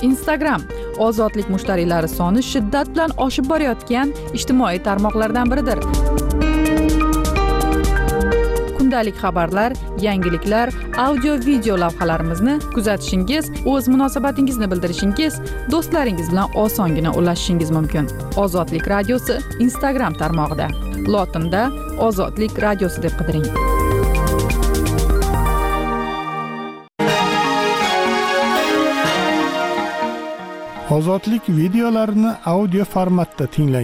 Instagram ozodlik mushtariylari soni shiddat bilan oshib borayotgan ijtimoiy tarmoqlardan biridir. Kundalik xabarlar, yangiliklar, audio-video lavhalarimizni kuzatishingiz, o'z munosabatingizni bildirishingiz, do'stlaringiz bilan osongina ulashishingiz mumkin. Ozodlik radiosi Instagram tarmog'ida. Lotinda Ozodlik radiosi deb qidiring. Ozodlik videolarini audio formatda tinglang.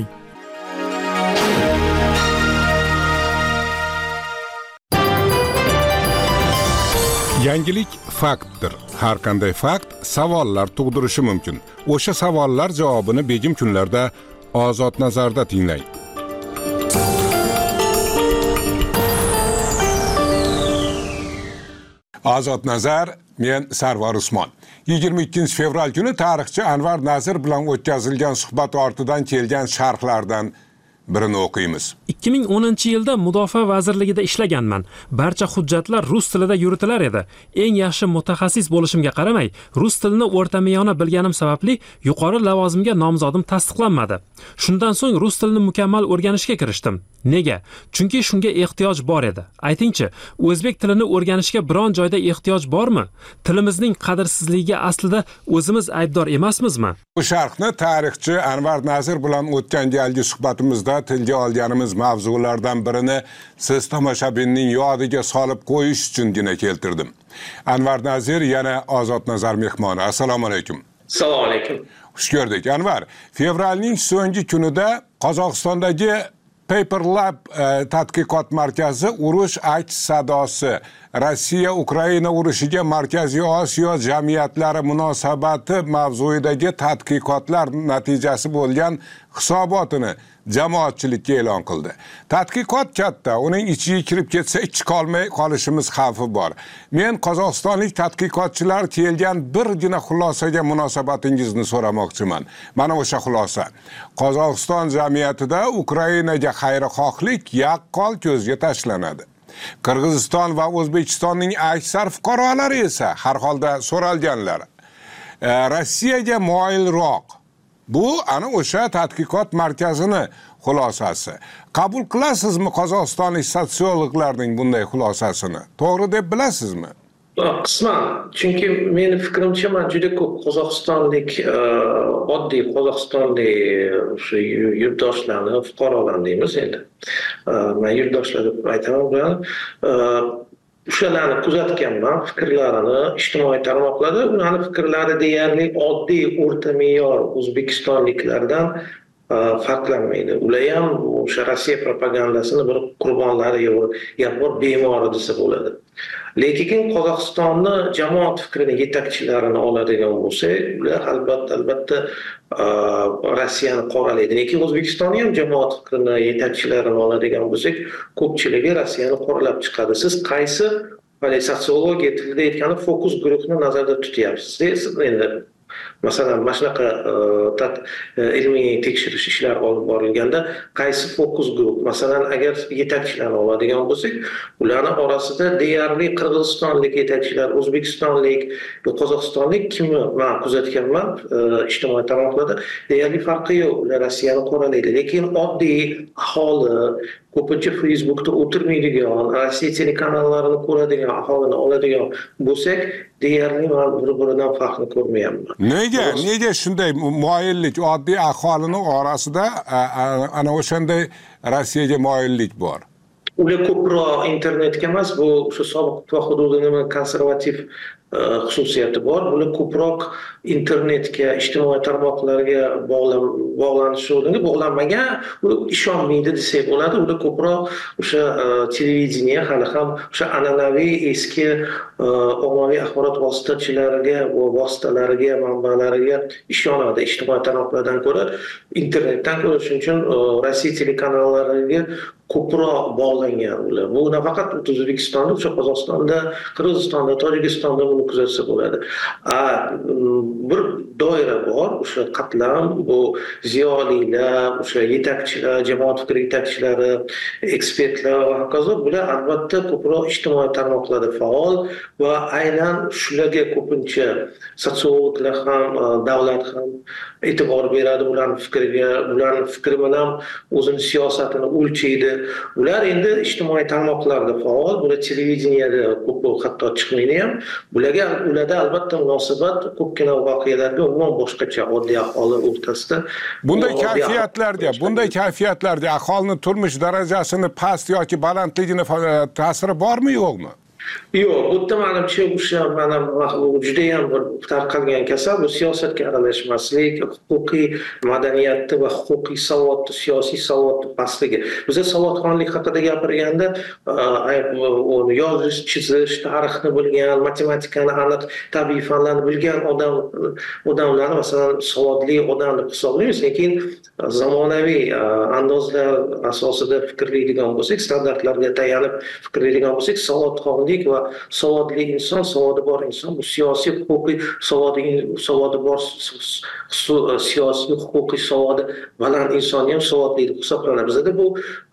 Yangilik faktdir. Har qanday fakt savollar tug'dirishi mumkin. O'sha savollar javobini begim kunlarda Ozod nazarda tinglang. Ozod nazar, men Sarvar Usmon. 22 fevral kuni tarixchi Anvar Nazir bilan o'tkazilgan suhbat ortidan kelgan sharhlardan birini o'qiymiz. 2010-yilda Mudofaa vazirligida ishlaganman. Barcha hujjatlar rus tilida yuritilar edi. Eng yaxshi mutaxassis bo'lishimga qaramay, rus tilini o'rtamiyona bilganim sababli yuqori lavozimga nomzodim tasdiqlanmadi. Shundan so'ng rus tilini mukammal o'rganishga kirishdim. Nega? Chunki shunga ehtiyoj bor edi. Aytingchi, o'zbek tilini o'rganishga biron joyda ehtiyoj bormi? Tilimizning qadrsizligiga aslida o'zimiz aybdor emasmizmi? Bu sharhni tarixchi Anvar Nazir bilan o'tgan galgi suhbatimizda tilga olganimiz mavzulardan birini siz tomoshabinning yodiga solib qo'yish uchungina keltirdim. Anvar Nazir yana Ozod nazar mehmoni. Assalomu alaykum. Assalomu alaykum. Xush ko'rdik. Anvar, fevralning so'nggi kunida Qozog'istondagi Paper Lab tadqiqot markazi urush aks sadosi, Rossiya Ukraina urushiga Markaziy Osiyo jamiyatlari munosabati mavzuidagi tadqiqotlar natijasi bo'lgan hisobotini jamoatchilikka e'lon qildi. Tadqiqot katta, uning ichiga kirib ketsak chiqolmay qolishimiz xavfi bor. Men qozog'istonlik tadqiqotchilar kelgan birgina xulosaga munosabatingizni so'ramoqchiman. Mana o'sha xulosa. Qozog'iston jamiyatida Ukrainaga xayrixohlik yaqqol ko'zga tashlanadi. Qirg'iziston va O'zbekistonning aksar fuqarolari esa har holda so'ralganlar Rossiyaga moyilroq. Bu ana o'sha tadqiqot markazini xulosasi. Qabul qilasizmi Qozog'istonlik sotsiologlarning bunday xulosasini? To'g'ri deb bilasizmi? Qisman, chunki meni fikrimcha men juda ko'p qozog'istonlik oddiy qozog'istonlik o'sha yurtdoshlarni, fuqarolarni deymiz endi. Men yurtdoshlar deb aytaman, o'shalarni kuzatganman, fikrlarini ijtimoiy tarmoqlarda, ularning fikrlari deyarli oddiy o'rta me'yor o'zbekistonliklardan farqlanmaydi. Ular ham o'sha Rossiya propagandasini bir qurbonlari yo'q bemori desa bo'ladi. Lekin Qozog'istonni jamoat fikrini yetakchilarini oladigan bo'lsak, ular albatta Rossiyani qoralaydi. Lekin O'zbekistonning ham jamoat fikrini yetakchilarini oladigan bo'lsak, ko'pchiligi Rossiyani qoralab chiqadi. Siz qaysi sotsiologiya tilida aytganda fokus guruhni nazarda tutyapsiz? Endi masalan, mana shunaqa ilmiy tekshirish ishlari olib borilganda qaysi fokus guruh, masalan, agar yetakchilarni oladigan bo'lsak, ularning orasida deyarli qirg'izistonlik yetakchilar, o'zbekistonlik, qozog'istonlik kimni men kuzatganman ijtimoiy tarmoqlarda deyarli farqi yo'q. Ular Rossiyani qoralaydi, lekin oddiy aholi ko'pincha Facebookda o'tirmaydigan, Rossiya telekanallarını ko'radigan aholini oladigan bo'lsak, deyarli men bir-biridan farqni ko'rmayapman. Nega shunday moyillik oddiy aholining orasida ana o'shanday Rossiyaga moyillik bor? Ular ko'proq internetga emas, bu o'sha sobiq ittifoq hududida konservativ xususiyati bor. Bular ko'proq internetga, ijtimoiy tarmoqlarga bog'lanishi o'rniga bog'lanmagan, ishonmaydi desak bo'ladi. Ular ko'proq o'sha televideniya, hali ham o'sha an'anaviy eski ommaviy axborot vositalariga, manbalariga ishonadi. Ijtimoiy tarmoqlardan ko'ra, internetdan ko'ra, shuning uchun Rossiya telekanallariga ko'proq bog'langan ular. Bu nafaqat O'zbekistonda, o'sha Qozog'istonda, Qirg'izistonda, Tojikistonda buni kuzatsa bo'ladi. Bir doira bor, o'sha qatlam, bu ziyolilar, o'sha yetakchilar, jamoat fikri yetakchilari, ekspertlar va hokazo, bular albatta ko'proq ijtimoiy tarmoqlarda faol va aynan shularga ko'pincha sotsiologlar ham, davlat ham e'tibor beradi ularning fikriga, ularning fikri bilan o'zini siyosatini o'lchaydi. Ular endi ijtimoiy tarmoqlarda faol, bular televideniyada ko'p hatto chiqmaydi ham. Ularda albatta munosabat ko'pgina voqealarga umuman boshqacha, oddiy aholi o'rtasida. Bunday kayfiyatlarda aholining turmush darajasini past yoki balandligini ta'siri bormi, yo'qmi? Yo'q, bu yerda menimcha o'sha juda ham bir tarqalgan kasal, bu siyosatga aralashmaslik, huquqiy madaniyatni va huquqiy savodni, siyosiy savodni pastligi. Biz savodxonlik haqida gapirganda yozish, chizish, tarixni bilgan, matematikani aniq, tabiiy fanlarni bilgan odamlarni masalan savodli odam deb hisoblaymiz, lekin zamonaviy andozlar asosida fikrlaydigan bo'lsak, standartlarga tayanib fikrlaydigan bo'lsak, savodxonlik va savodli inson, savodi bor inson, bu siyosiy, huquqiy savodi bor, siyosiy, huquqiy savodi baland inson ham savodli deb hisoblanadi. Bizda bu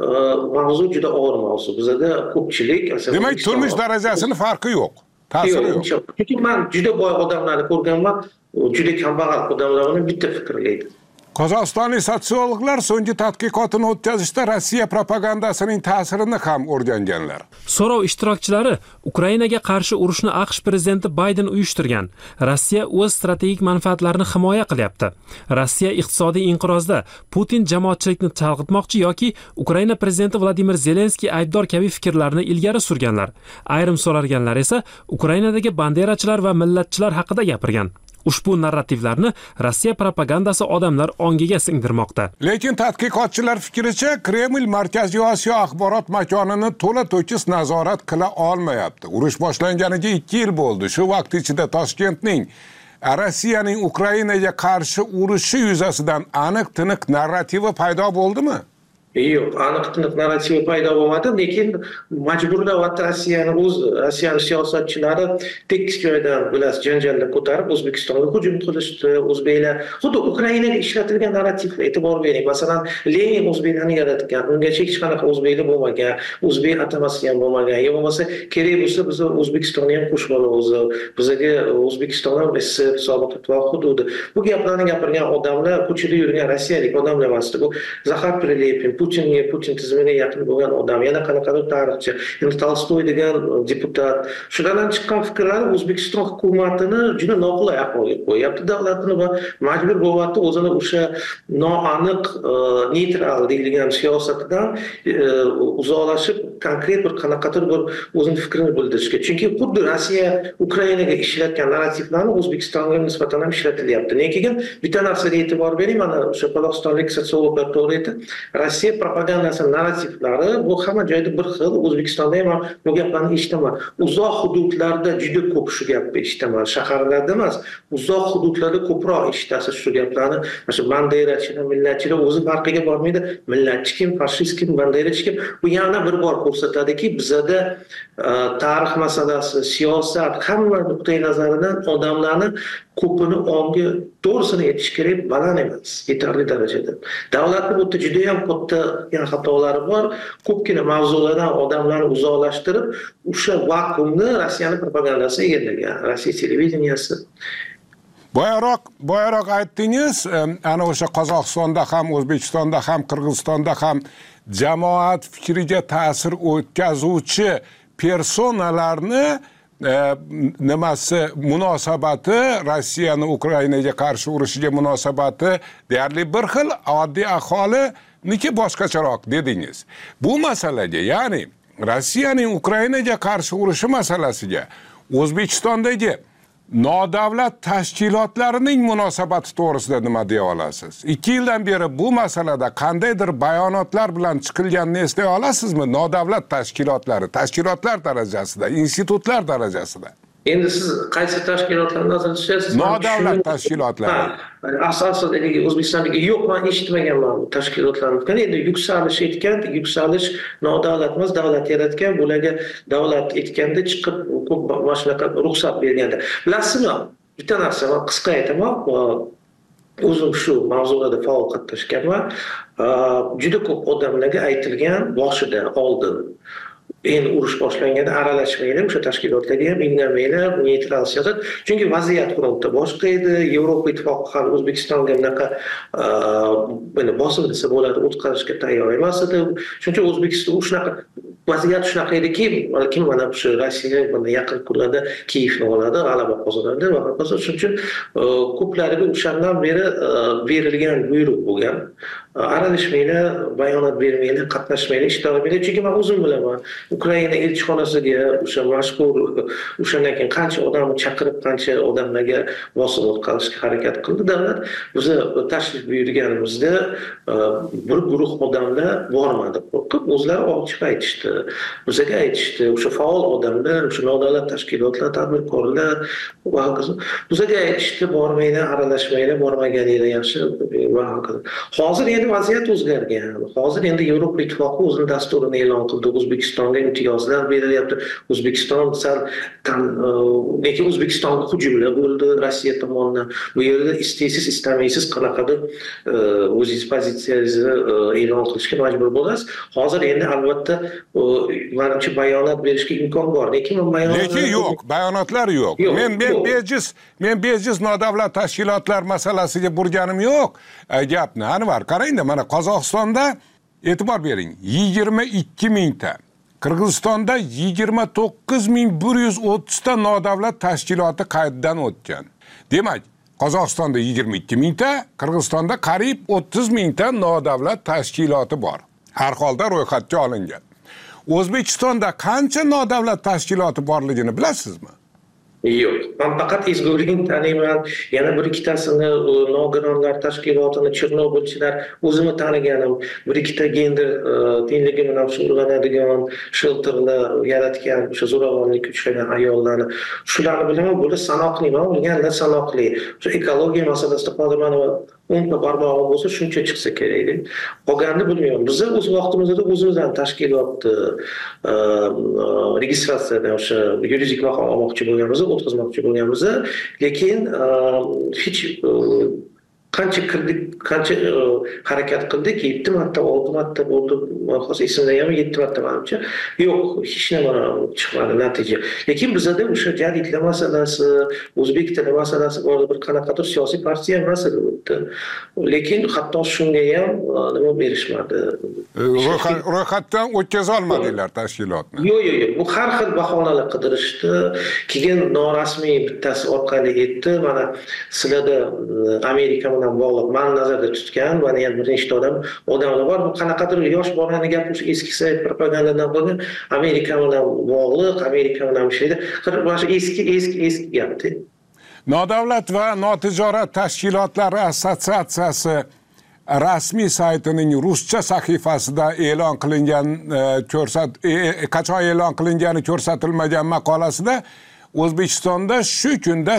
mavzu juda og'ir mavzu. Bizda ko'pchilik, demak, turmush darajasini farqi yo'q, ta'siri yo'q. Chunki men juda boy odamlarni ko'rganman, juda kambag'al odamlar uni bitta fikrlaydi. Qozog'istonlik sotsiologlar so'nggi tadqiqotini o'tkazishda Rossiya propagandasining ta'sirini ham o'rganganlar. So'rov ishtirokchilari Ukrainaga qarshi urushni AQSh prezidenti Bayden uyushtirgan. Rossiya o'z strategik manfaatlarini himoya qilyapti. Rossiya iqtisodiy inqirozda, Putin jamoatchilikni chalg'itmoqchi yoki Ukraina prezidenti Vladimir Zelenskiy aybdor kabi fikrlarni ilgari surganlar. Ayrim so'ralganlar esa Ukrainadagi banderachilar va millatchilar haqida gapirgan. Ushbu narrativlarni Rossiya propagandasi odamlar ongiga singdirmoqda. Lekin tadqiqotchilar fikricha, Kreml Markaziy Osiyo axborot makonini to'la-to'kis nazorat qila olmayapti. Urush boshlanganiga 2 yil bo'ldi. Shu vaqt ichida Toshkentning Rossiyaning Ukrainaga qarshi urushi yuzasidan aniq-tiniq narrativi paydo bo'ldimi? Yo'q, aniq-tiniq narrativ paydo bo'lmadi, lekin majburlayapti Rossiyani siyosatchilari tekis joydan bilasiz janjalni ko'tarib O'zbekistonga hujum qilishdi. O'zbeklar xuddi Ukrainaga ishlatilgan narrativga e'tibor bering. Masalan, Lenin o'zbeklarni yaratgan, ungacha hech qanaqa o'zbeklar bo'lmagan, o'zbek atamasi ham bo'lmagan. Yo bo'lmasa kerak bo'lsa biz O'zbekistonni ham qo'shib olamiz. Bizga O'zbekiston ham SSR sobiq ittifoq hududi. Bu gaplarni gapirgan odamlar ko'chada yurgan rossiyalik odamlar emasdi. Bu Zaxar Prilepin, Putin tizimiga yaqin bo'lgan odam, yana qanaqadir tarixchi, yana Tolstoy degan deputat. Shulardan chiqqan fikrlar O'zbekiston hukumatini juda noqulay ahvolga qo'yapti, davlatini va majbur bo'lyapti o'zini o'sha noaniq, neytral deyilgan siyosatidan uzoqlashib, konkret bir qanaqadir bir o'zining fikrini bildirishga. Chunki xuddi Rossiya Ukrainaga ishlatgan narrativlarni O'zbekistonga nisbatan ham ishlatilyapti. Lekin bitta narsaga e'tibor bering, mana o'sha qozog'istonlik sotsiologlar to'g'ri aytdi. Rossiya propagandasi narrativlari bu hamma joyda bir xil. O'zbekistonda ham bu gaplarni eshitaman. Uzoq hududlarda juda ko'p shu gapni eshitaman. Shaharlarda emas, uzoq hududlarda ko'proq eshitasiz shu gaplarni. Mana shu banderachilar, millatchilar o'zi farqiga bormaydi. Millatchi kim, fashist kim, banderachi kim? Bu yana bir bor ko'rsatadiki, bizda tarix masalasi, siyosat hamma nuqtai nazaridan odamlarni ko'pini ongi to'g'risini aytish kerak, baland emas, yetarli darajada. Davlatning bu yerda juda ham katta xatolari bor. Ko'pgina mavzulardan odamlarni uzoqlashtirib, o'sha vakuumni Rossiyaning propagandasi egallagan. Rossiya televideniyasi. Boyaroq aytdingiz, ana o'sha Qozog'istonda ham, O'zbekistonda ham, Qirg'izistonda ham jamoat fikriga ta'sir o'tkazuvchi personalarni munosabati, Rossiyani Ukrainaga qarshi urushiga munosabati deyarli bir xil, oddiy aholiniki boshqacharoq dedingiz. Bu masalaga, ya'ni Rossiyaning Ukrainaga qarshi urushi masalasiga O'zbekistondagi nodavlat tashkilotlarining munosabati to'g'risida nima deya olasiz? 2 yildan beri bu masalada qandaydir bayonotlar bilan chiqilganini eslay olasizmi? Nodavlat tashkilotlar darajasida, institutlar darajasida. Endi siz qaysi tashkilotlarni nazarda tutyapsiz? Nodavlat tashkilotlari. Asosan O'zbekistondagi yo'q, men eshitmaganman bu tashkilotlarni. Endi yuksalish etgan, yuksalish nodavlat emas, davlat yaratgan, bularga davlat etganda chiqib ko'p mana shunaqa ruxsat berganda. Bilasizmi? Bitta narsa men qisqa aytaman. O'zim shu mavzularda faol qatnashganman. Juda ko'p odamlarga aytilgan boshida oldin endi urush boshlanganda aralashmanglar, o'sha tashkilotlarga ham indamanglar, neytral siyosat. Chunki vaziyat frontda boshqa edi. Yevropa ittifoqi ham O'zbekistonga bunaqa bosim desa bo'ladi, o'tkazishga tayyor emas edi. Shuning uchun O'zbekiston shunaqa vaziyat shunaqa ediki, balkim mana shu Rossiya mana yaqin kunlarda Kiyevni oladi, g'alaba qozonadi va hokazo. Shuning uchun ko'plariga o'shandan beri berilgan buyruq bo'lgan. Aralashmanglar, bayonot bermanglar, qatnashmanglar, ishtirokmanglar. Chunki men o'zim bilaman, Ukraina elchixonasiga o'sha mashhur o'shandan keyin qancha odamni chaqirib, qancha odamlarga bosim o'tkazishga harakat qildi davlat. Biz tashrif buyurganimizda bir guruh odamlar bormadi, qo'rqib o'zlari ochiq aytishdi. Bizga aytishdi, o'sha faol odamlar, o'sha nodavlat tashkilotlar, tadbirkorlar va hokazo. Bizga aytishdi, bormanglar, aralashmanglar, bormaganinglar yaxshi va hokazo. Hozir endi vaziyat o'zgargan. Hozir endi Yevropa ittifoqi o'zining dasturini e'lon qildi. O'zbekistonga imtiyozlar berilyapti. O'zbekiston lekin O'zbekistonga hujumlar bo'ldi Rossiya tomonidan. Bu yerda istaysiz, istamaysiz qanaqadir o'zingiz pozitsiyangizni e'lon qilishga majbur bo'lasiz. Hozir endi albatta menimcha bayonot berishga imkon bor. Lekin yo'q, bayonotlar yo'q. Men bejiz nodavlat tashkilotlar masalasiga burganim yo'q. Gapni Anvar, qarangda, mana Qozog'istonda e'tibor bering, 22 mingta, Qirg'izistonda 29.130 ta nodavlat tashkiloti qayddan o'tgan. Demak, Qozog'istonda 22 mingta, Qirg'izistonda qariyb 30 mingta nodavlat tashkiloti bor. Har holda ro'yxatga olingan. O'zbekistonda qancha nodavlat tashkiloti borligini bilasizmi? Yo'q. Men faqat ezgulikni taniyman. Yana bir ikkitasini nogironlar tashkilotini, Chernobylchilar o'zimni taniganim, bir ikkita gender tengligi bilan shug'ullanadigan shelterlar yaratgan, o'sha zo'ravonlikka uchragan ayollarni. Shularni bilaman, bular sanoqli, men bilganlar sanoqli. O'sha ekologiya masalasida hozir mana 10 ta barmog'i bo'lsa shuncha chiqsa kerak edi. Qolganini bilmayman. Biz o'z vaqtimizda o'zimizdan tashkilotni registratsiyadan o'sha yuridik baho olmoqchi bo'lganmiz, o'tkazmoqchi bo'lganmiz, lekin hech qancha kirdik, qancha harakat qildik, 7 marta, 6 marta bo'ldi, hozir esimda ham 7 marta menimcha. Yo'q, hech nima chiqmadi natija. Lekin bizda o'sha jadidlar masalasi, o'zbek tili masalasi bor, bir qanaqadir siyosiy partiya masala o'tdi. Lekin hatto shunga ham nima berishmadi. Ro'yxatdan o'tkaza olmadinglar tashkilotni. Yo'q. Bu har xil bahonalar qidirishdi. Keyin norasmiy bittasi orqali etdi. Mana sizlarda Amerika bilan bog'liq men nazarda tutgan va yana bir nechta odamlar bor. Bu qanaqadir yosh bolani gapi o'sha eski sayt propagandadan qolgan Amerika bilan bog'liq, Amerika bilan ishlaydi. Mana eski gapdi. Nodavlat va notijorat tashkilotlari assotsiatsiyasi rasmiy saytining ruscha sahifasida e'lon qilingan qachon e'lon qilingani ko'rsatilmagan maqolasida O'zbekistonda shu kunda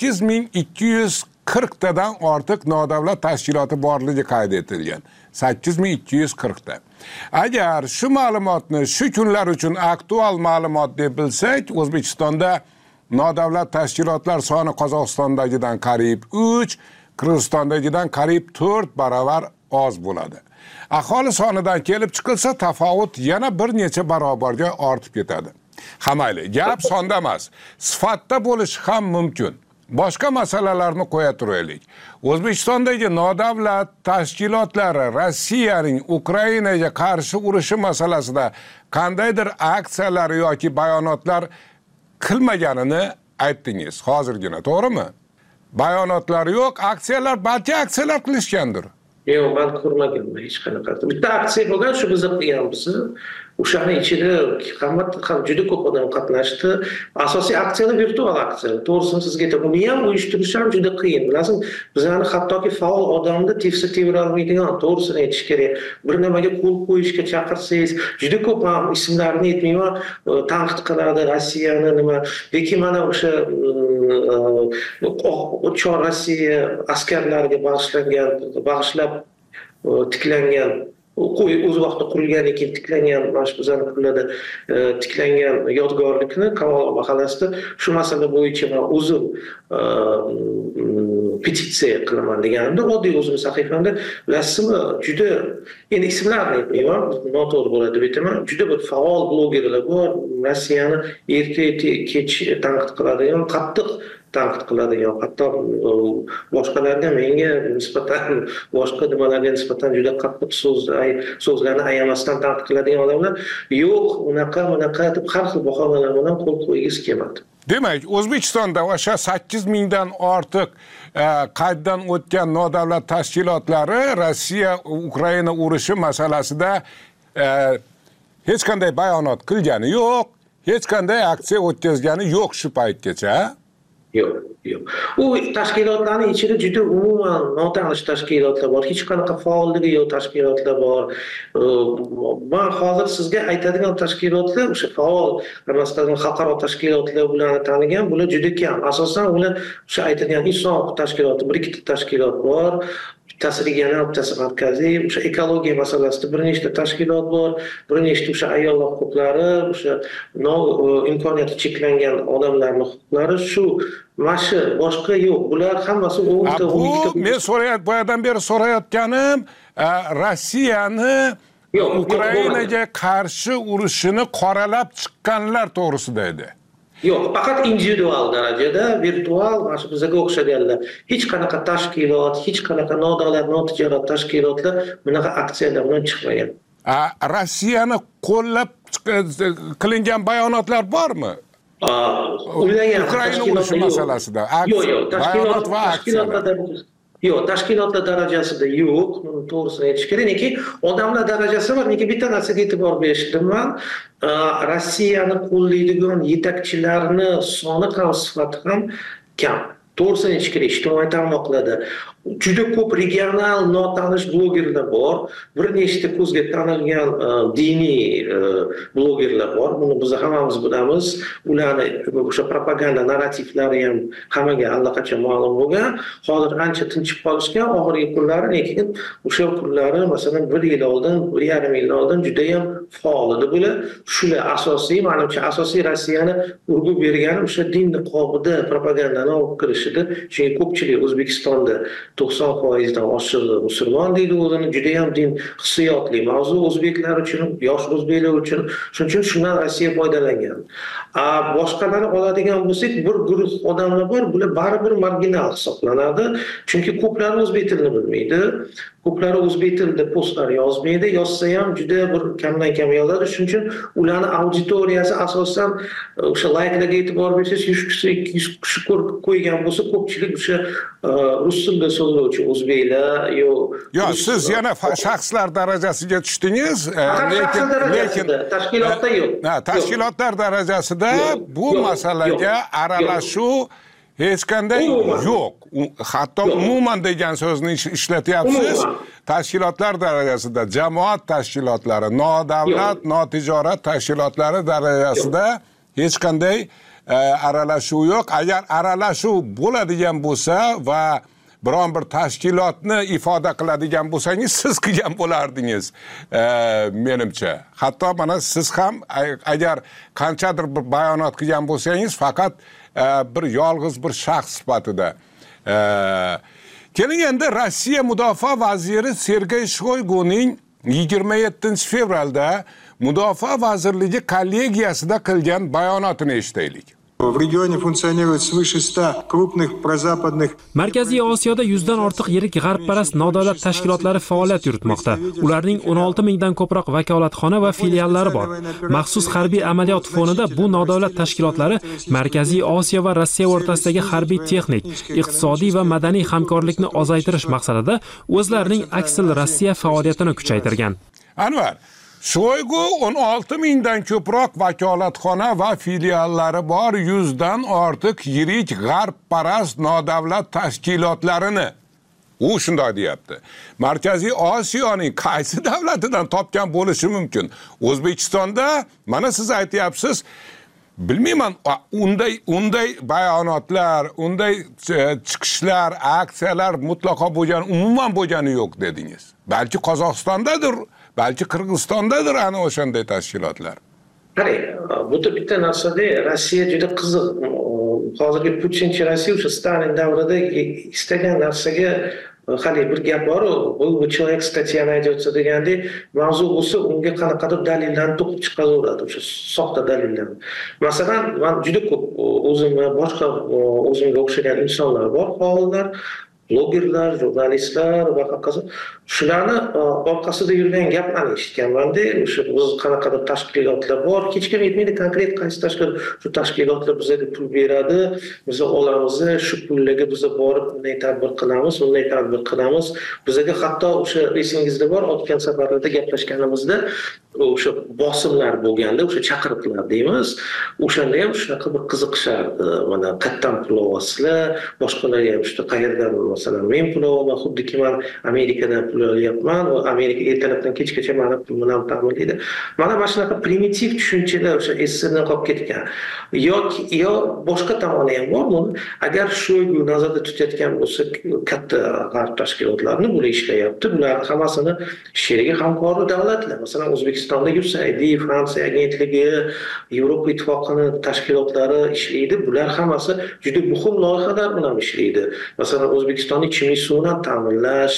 8240 tadan ortiq nodavlat tashkiloti borligi qayd etilgan. 8240 ta. Agar shu ma'lumotni shu kunlar uchun aktual ma'lumot deb bilsak, O'zbekistonda nodavlat tashkilotlar soni Qozog'istondagidan qariyb 3, Qirg'izistondagidan qariyb 4 barobar oz bo'ladi. Aholi sonidan kelib chiqilsa, tafovut yana bir necha barobarga ortib ketadi. Mayli, gap sonda emas, sifatda bo'lishi ham mumkin. Boshqa masalalarni qo'ya turaylik. O'zbekistondagi nodavlat tashkilotlari Rossiyaning Ukrainaga qarshi urushi masalasida qandaydir aksiyalar yoki bayonotlar qilmaganini aytdingiz hozirgina, to'g'rimi? Bayonotlar yo'q, aksiyalar, balki aksiyalar qilishgandir. Yo'q, men ko'rmaganman hech qanaqa. Bitta aksiya bo'lgan, shu biz qilganmiz. O'shani ichida juda ko'p odam qatnashdi. Asosiy aksiyalar virtual aksiyalar. To'g'risini sizga aytaman, uni ham uyushtirish ham juda qiyin. Bilasizmi, bizlarni hattoki faol odamni tepsa tevirolmaydigan, to'g'risini aytish kerak. Bir nimaga qo'l qo'yishga chaqirsangiz, juda ko'p ham ismlarini aytmayman, tanqid qiladi Rossiyani nima. Lekin mana o'sha Chor Rossiya askarlariga bag'ishlab tiklangan o'z vaqtida qurilgandan keyin tiklangan mana shu bizlarning pullarda tiklangan yodgorlikni Kamol mahallasida shu masala bo'yicha men o'zim petitsiya qilaman deganimda, oddiy o'zim sahifamda, bilasizmi, juda endi ismlarni aytmayman, noto'g'ri bo'ladi deb aytaman, juda bir faol blogerlar bor, Rossiyani erta kech tanqid qiladigan, qattiq tanqid qiladigan, hatto boshqalarga, menga nisbatan boshqa nimalarga nisbatan juda qattiq so'zlarni ayamasdan tanqid qiladigan odamlar yo'q, unaqa deb har xil bahonalar bilan qo'l qo'ygisi kelmadi. Demak, O'zbekistonda o'sha 8,000 dan ortiq qayddan o'tgan nodavlat tashkilotlari Rossiya Ukraina urushi masalasida hech qanday bayonot qilgani yo'q, hech qanday aksiya o'tkazgani yo'q shu paytgacha. Yo'q. U tashkilotlarning ichida juda umuman notanish tashkilotlar bor. Hech qanaqa faolligi yo'q tashkilotlar bor. Men hozir sizga aytadigan tashkilotlar o'sha faol, masalan, xalqaro tashkilotlar bilan tanigan, bular juda kam. Asosan ular o'sha aytadigan inson huquq tashkiloti, bir ikkita tashkilot bor. Bittasi regional, bittasi markaziy, o'sha ekologiya masalasida bir nechta tashkilot bor, bir nechta o'sha ayollar huquqlari, o'sha imkoniyati cheklangan odamlarning huquqlari, shu mashi boshqa yo'q. Bular hammasi o'nta. Men boyadan beri so'rayotganim Rossiyani Ukrainaga qarshi urushini qoralab chiqqanlar to'g'risida edi. Yo'q, faqat individual darajada, virtual, mana shu bizga o'xshaganlar. Hech qanaqa tashkilot, hech qanaqa nodavlat, notijorat tashkilotlar bunaqa aksiyalar bilan chiqmagan. Rossiyani qo'llab qilingan bayonotlar bormi? Ukraina urushi masalasida. Yo'q, tashkilotlar darajasida yo'q, to'g'risini aytish kerak. Lekin odamlar darajasi bor. Lekin bitta narsaga e'tibor berishdim men. Rossiyani qo'llaydigan yetakchilarni soni ham sifati ham kam. To'g'risini aytish kerak, ijtimoiy tarmoqlarda juda ko'p regional notanish blogerlar bor, bir nechta ko'zga tanilgan diniy blogerlar bor. Buni biz hammamiz bilamiz. Ularni o'sha propaganda narrativlari ham hammaga allaqachon ma'lum bo'lgan. Hozir ancha tinchib qolishgan oxirgi kunlari, lekin o'sha kunlari, masalan, 1 yil oldin, 1,5 yil oldin juda ham faol edi bular. Shular asosiy, menimcha asosiy Rossiyani urg'u bergani o'sha din niqobida propagandani olib kirishidi. Chunki ko'pchilik O'zbekistonda 90% dan oshig'i musulmon deydi o'zini, juda ham din hissiyotli mavzu o'zbeklar uchun, yosh o'zbeklar uchun. Shuning uchun shundan Rossiya foydalangan. Boshqalarni oladigan bo'lsak, bir guruh odamlar bor, bular baribir marginal hisoblanadi. Chunki ko'plari o'zbek tilini bilmaydi. Ko'plari o'zbek tilida postlar yozmaydi, yozsa ham juda bir kamdan kam yozadi. Shuning uchun ularning auditoriyasi asosan o'sha layklarga e'tibor bersangiz, 100 kishi 200 kishi qo'ygan bo'lsa, ko'pchilik o'sha rus tilida so'zlovchi o'zbeklar yo'q, siz yana shaxslar darajasiga tushdingiz, lekin tashkilotda yo'q. Tashkilotlar darajasida bu masalaga aralashuv hech qanday yo'q. Hatto umuman degan so'zni ishlatyapsiz. Tashkilotlar darajasida, jamoat tashkilotlari, nodavlat, notijorat tashkilotlari darajasida hech qanday aralashuv yo'q. Agar aralashuv bo'ladigan bo'lsa va biron bir tashkilotni ifoda qiladigan bo'lsangiz, siz qilgan bo'lardingiz, menimcha. Hatto mana siz ham agar qanchadir bir bayonot qilgan bo'lsangiz, faqat bir yolg'iz bir shaxs sifatida. Keling endi Rossiya mudofaa vaziri Sergey Shoyguning 27-fevralda Mudofaa vazirligi kollegiyasida qilgan bayonotini eshitaylik. В регионе функционирует свыше 100 крупных прозападных. Markaziy Osiyoda 100 dan ortiq yirik g'arbparast nodavlat tashkilotlari faoliyat yuritmoqda. Ularning 16 mingdan ko'proq vakolatxona va filiallari bor. Maxsus harbiy amaliyot fonida bu nodavlat tashkilotlari Markaziy Osiyo va Rossiya o'rtasidagi harbiy texnik, iqtisodiy va madaniy hamkorlikni ozaytirish maqsadida o'zlarining aksil Rossiya faoliyatini kuchaytirgan. Anvar, Shoigu 16 mingdan ko'proq vakolatxona va filiallari bor 100 dan ortiq yirik g'arbparast nodavlat tashkilotlarini u shunday deyapti. Markaziy Osiyoning qaysi davlatidan topgan bo'lishi mumkin? O'zbekistonda mana siz aytyapsiz, bilmayman, unday bayonotlar, unday chiqishlar, aksiyalar mutlaqo bo'lgan, umuman bo'lgani yo'q dedingiz. Balki Qozog'istondadir, balki Qirg'izistondadir ana o'shanday tashkilotlar. Qarang, bu bitta narsada Rossiya juda qiziq. Hozirgi Putinchi Rossiya o'sha Stalin davrida istagan narsaga hali bir gap bor, bu человек статья найдется degandek, mavzu bo'lsa unga qanaqadir dalillarni to'qib chiqaraveradi, o'sha soxta dalillarni. Masalan, men juda ko'p o'zimga boshqa o'zimga o'xshagan insonlar bor, faollar, blogerlar, jurnalistlar va hokazo. Shularni orqasida yurgan gaplarni eshitganman-da, o'sha biz qanaqadir tashkilotlar bor, hech kim aytmaydi konkret qaysi tashkilot, shu tashkilotlar bizga pul beradi, biz olamiz, shu pullarga biz borib bunday tadbir qilamiz, bunday tadbir qilamiz. Bizga hatto o'sha esingizda bor, o'tgan safarlarda gaplashganimizda o'sha bosimlar bo'lganda, o'sha chaqiriqlar deymiz, o'shanda ham shunaqa bir qiziqishardi. Mana qayerdan pul olasizlar, boshqalarga ham shu qayerdan, masalan, men pul olaman, xuddiki men Amerikadan pul olyapman va Amerika ertalabdan kechgacha meni pul bilan ta'minlaydi. Mana shunaqa primitiv tushunchalar o'sha esdan qolib ketgan. Yo boshqa tomoni ham bor buni. Agar Shoigu nazarda tutayotgan bo'lsa, katta g'arb tashkilotlarini bular ishlayapti. Bular hammasini sherigi hamkori davlatlar. Masalan, O'zbekistonda USAID, Fransiya agentligi, Yevropa ittifoqining tashkilotlari ishlaydi. Bular hammasi juda muhim loyihalar bilan ishlaydi. Masalan, O'zbekistonning ichimlik suvini ta'minlash,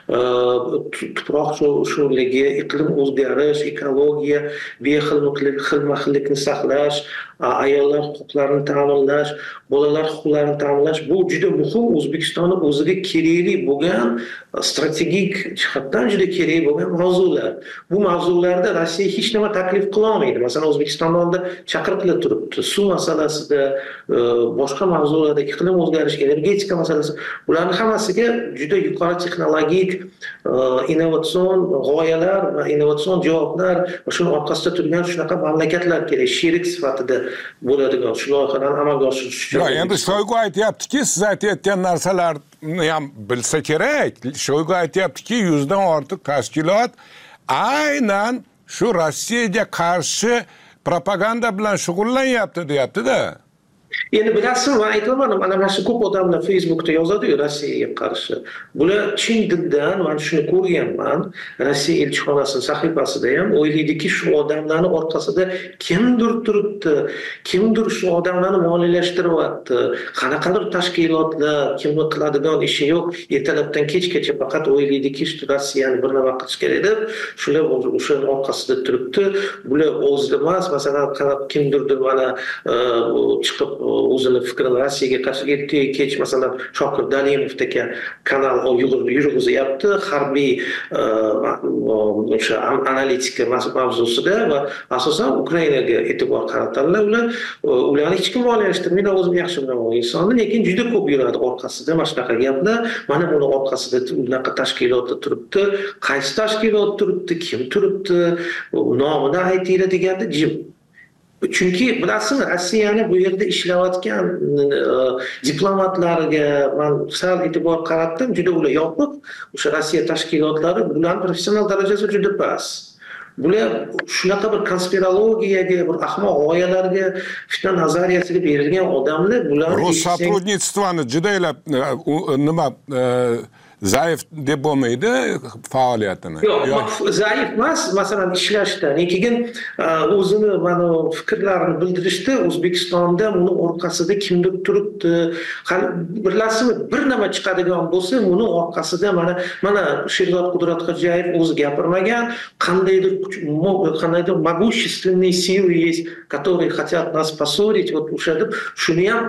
tuproq sho'rligi, iqlim o'zgarish, ekologiya, xilma-xillikni saqlash, ayollar huquqlarini ta'minlash, bolalar huquqlarini ta'minlash, bu juda muhim O'zbekistonning o'ziga kerakli bo'lgan, strategik jihatdan juda kerak bo'lgan mavzular. Bu mavzularda Rossiya hech nima taklif qila olmaydi. Masalan, O'zbekistonda chaqiriqlar turibdi. Suv masalasida, boshqa mavzularda, iqlim o'zgarish, energetika masalasi, bularning hammasiga juda yuqori texnologik, innovatsion g'oyalar va innovatsion javoblar va shuning orqasida turgan shunaqa mamlakatlar kerak, sherik sifatida bo'ladigan shu loyihalarni amalga oshirish uchun. Endi Shoigu aytayaptiki, siz aytayotgan narsalarni ham bilsa kerak. Shoigu aytayaptiki, 100 dan ortiq tashkilot aynan shu Rossiyaga qarshi propaganda bilan shug'ullanyapti deyapti-da. Endi bilasizmi, men aytamadim, mana shu ko'p odamlar Facebookda yozadi-ku Rossiyaga qarshi. Bular chin dildan, men shuni ko'rganman, Rossiya elchixonasining sahifasida ham o'ylaydiki, shu odamlarning orqasida kimdir turibdi, kimdir shu odamlarni moliyalashtiryapti. Qanaqadir tashkilotlar, kimni qiladigan ishi yo'q, ertalabdan kechgacha faqat o'ylaydiki, shu Rossiyani bir nima qilish kerak deb, shular o'shaning orqasida turibdi. Bular o'zida emas, masalan, kimdirdir mana chiqib o'zini fikrini Rossiyaga qarshi kech, masalan, Shokir Dalimov degan kanal yurg'izyapti harbiy o'sha analitika mavzusida va asosan Ukrainaga e'tibor qaratadilar. Ularni hech kim moliyalashtirmaydi, o'zim yaxshi bilaman insonni, lekin juda ko'p yuradi orqasida mana shunaqa gaplar. Mana buni orqasida unaqa tashkilotlar turibdi, qaysi tashkilot turibdi, kim turibdi, nomini aytinglar deganda jim. Chunki bilasizmi, Rossiyani bu yerda ishlayotgan diplomatlariga men sal e'tibor qaratdim, juda ular yopiq, o'sha Rossiya tashkilotlari bularning professional darajasi juda past. Bular shunaqa bir konspirologiyaga, bir ahmoq g'oyalarga, fitna nazariyasiga berilgan odamlar, bular Rus сотрудничествоni judaylab nima zaif deb bo'lmaydi faoliyatini. Yo'q, zaif emas, masalan, ishlashda, lekin o'zini mana fikrlarini bildirishda O'zbekistonda uni orqasida kimdir turibdi. Bilasizmi, bir nima chiqadigan bo'lsa, uni orqasida mana Sherzod Qudratxo'jayev o'zi gapirmagan, qandaydir могущественные силы есть, которые хотят нас поссорить, вот o'sha deb shuni ham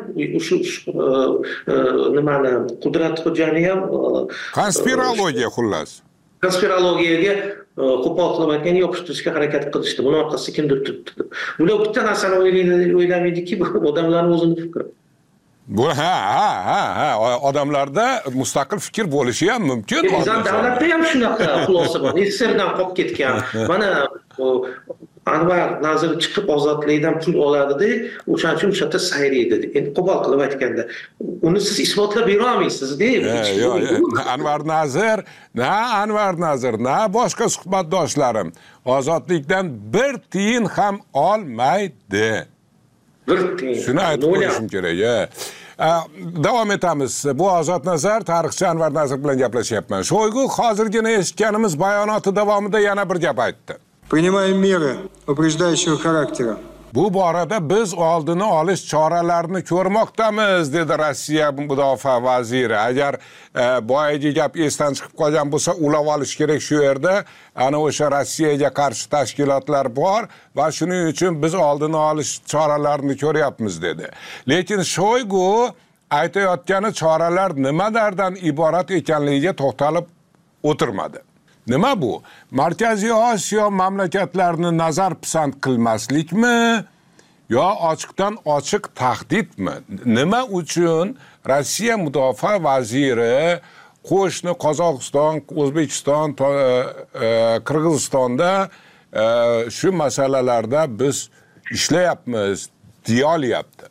nimani Qudratxo'jani ham konspirologiya xullas. Konspirologiyaga qo'pol qilib yopishtirishga harakat qilishdi. Buni orqasida kimdir turibdi. Bular bitta narsani o'ylamaydiki, bu odamlarning o'zini fikri. Bu ha. Odamlarda mustaqil fikr bo'lishi ham mumkin. Bizning davlatda ham shunaqa xulosa bor. Sirdan qolib ketgan. Mana Anvar Nazir chiqib ozodlikdan pul oladida, o'shaning uchun o'sha yerda sayraydi. Endi qo'pol qilib aytganda, uni siz isbotlab bera olmaysiz-da. Anvar Nazir, na boshqa suhbatdoshlarim ozodlikdan bir tiyin ham olmaydi. Shuni aytib qo'yishim kerak. Davom etamiz. Bu Ozod Nazar, tarixchi Anvar Nazir bilan gaplashyapman. Shoygu hozirgina eshitganimiz bayonoti davomida yana bir gap aytdi. Принимаем меры упреждающего характера. Bu borada biz oldini olish choralarini ko'rmoqdamiz, dedi Rossiya mudofaa vaziri. Agar boyagi gap esdan chiqib qolgan bo'lsa, ulab olish kerak shu yerda. Ana o'sha Rossiyaga qarshi tashkilotlar bor va shuning uchun biz oldini olish choralarini ko'ryapmiz, dedi. Lekin Shoygu aytayotgani choralar nimalardan iborat ekanligiga to'xtalib o'tirmadi. Nima bu? Markaziy Osiyo mamlakatlarini nazar pisand qilmaslikmi yo ochiqdan ochiq tahdidmi? Nima uchun Rossiya mudofaa vaziri qo'shni Qozog'iston, O'zbekiston, Qirg'izistonda shu masalalarda biz ishlayapmiz, deya olyapti?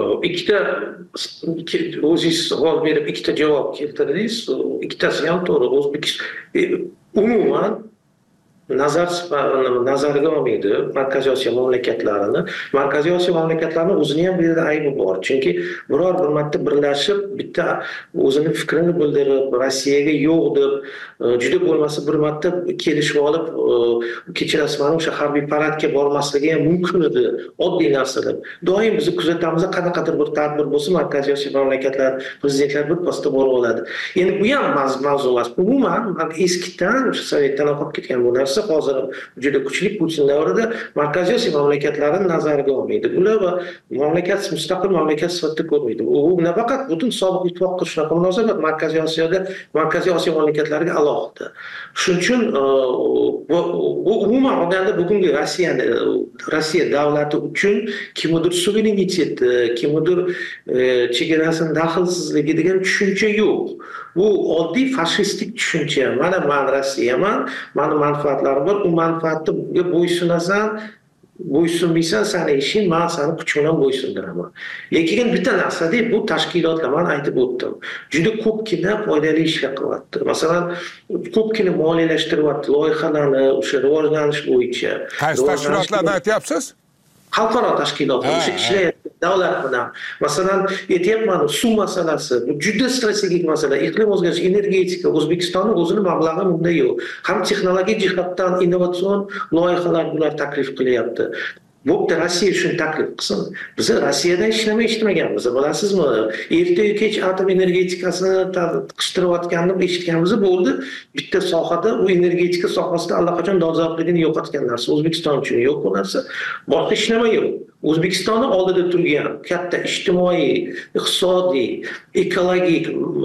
O'zingiz savol berib ikkita javob keltirdingiz. Ikkitasi ham to'g'ri. O'zbekiston umuman nazarga olmaydi Markaziy Osiyo mamlakatlarini. Markaziy Osiyo mamlakatlarini o'zini ham bu yerda aybi bor. Chunki biror bir marta birlashib, bitta o'zini fikrini bildirib, Rossiyaga yo'q deb, juda bo'lmasa bir marta kelishib olib, kechirasiz, mana o'sha harbiy paradga bormasligi ham mumkin edi. Oddiy narsalar. Doim biz kuzatamiz, qanaqadir bir tadbir bo'lsa, Markaziy Osiyo mamlakatlari prezidentlar bir postda borib oladi. Endi bu ham mavzu emas. Umuman eskidan o'sha Sovetdan qolib ketgan bu narsa hozir juda kuchli Putin davrida Markaziy Osiyo mamlakatlarini nazarga olmaydi. Ular va mamlakat mustaqil mamlakat sifatida ko'rmaydi. U nafaqat butun sobiq ittifoqqa shunaqa munosabat, Markaziy Osiyo mamlakatlariga alohida. Shuning uchun umuman olganda bugungi Rossiya davlati uchun kimdir suvereniteti, kimdir chegarasini daxlsizligi degan tushuncha yo'q. Bu oddiy fashistik tushuncha. Mana men Rossiyaman, mani manfaatlarim bor, u manfaatga bo'ysunmaysan, seni ishing, men seni kuch bilan bo'ysundiraman. Lekin bitta narsada bu tashkilotlar, men aytib o'tdim, juda ko'pgina foydali ishlar qilyapti. Masalan, ko'pgina moliyalashtiryapti loyihalarni o'sha rivojlanish bo'yicha. Qaysi tashkilotlarni aytyapsiz? Xalqaro tashkilotlar o'sha ishlayapti davlat bilan. Masalan, aytyapman, suv masalasi, bu juda strategik masala. Iqlim o'zgarishi, energetika, O'zbekistonning o'zini mablag'i bunda yo'q. Ham texnologik jihatdan innovatsion loyihalar bular taklif qilyapti. Bo'pti, Rossiya shuni taklif qilsin. Biz Rossiyadan ishlanmaganmiz, bilasizmi? Ertayu kech atom energetikasini qishtirayotganini eshitganimiz bo'ldi. Bitta sohada, u energetika sohasida allaqachon dolzarbligini yo'qotgan narsa. O'zbekiston uchun yo'q bu narsa. Boshqa ishlama yo'q. O'zbekistonni oldida turgan katta ijtimoiy, iqtisodiy, ekologik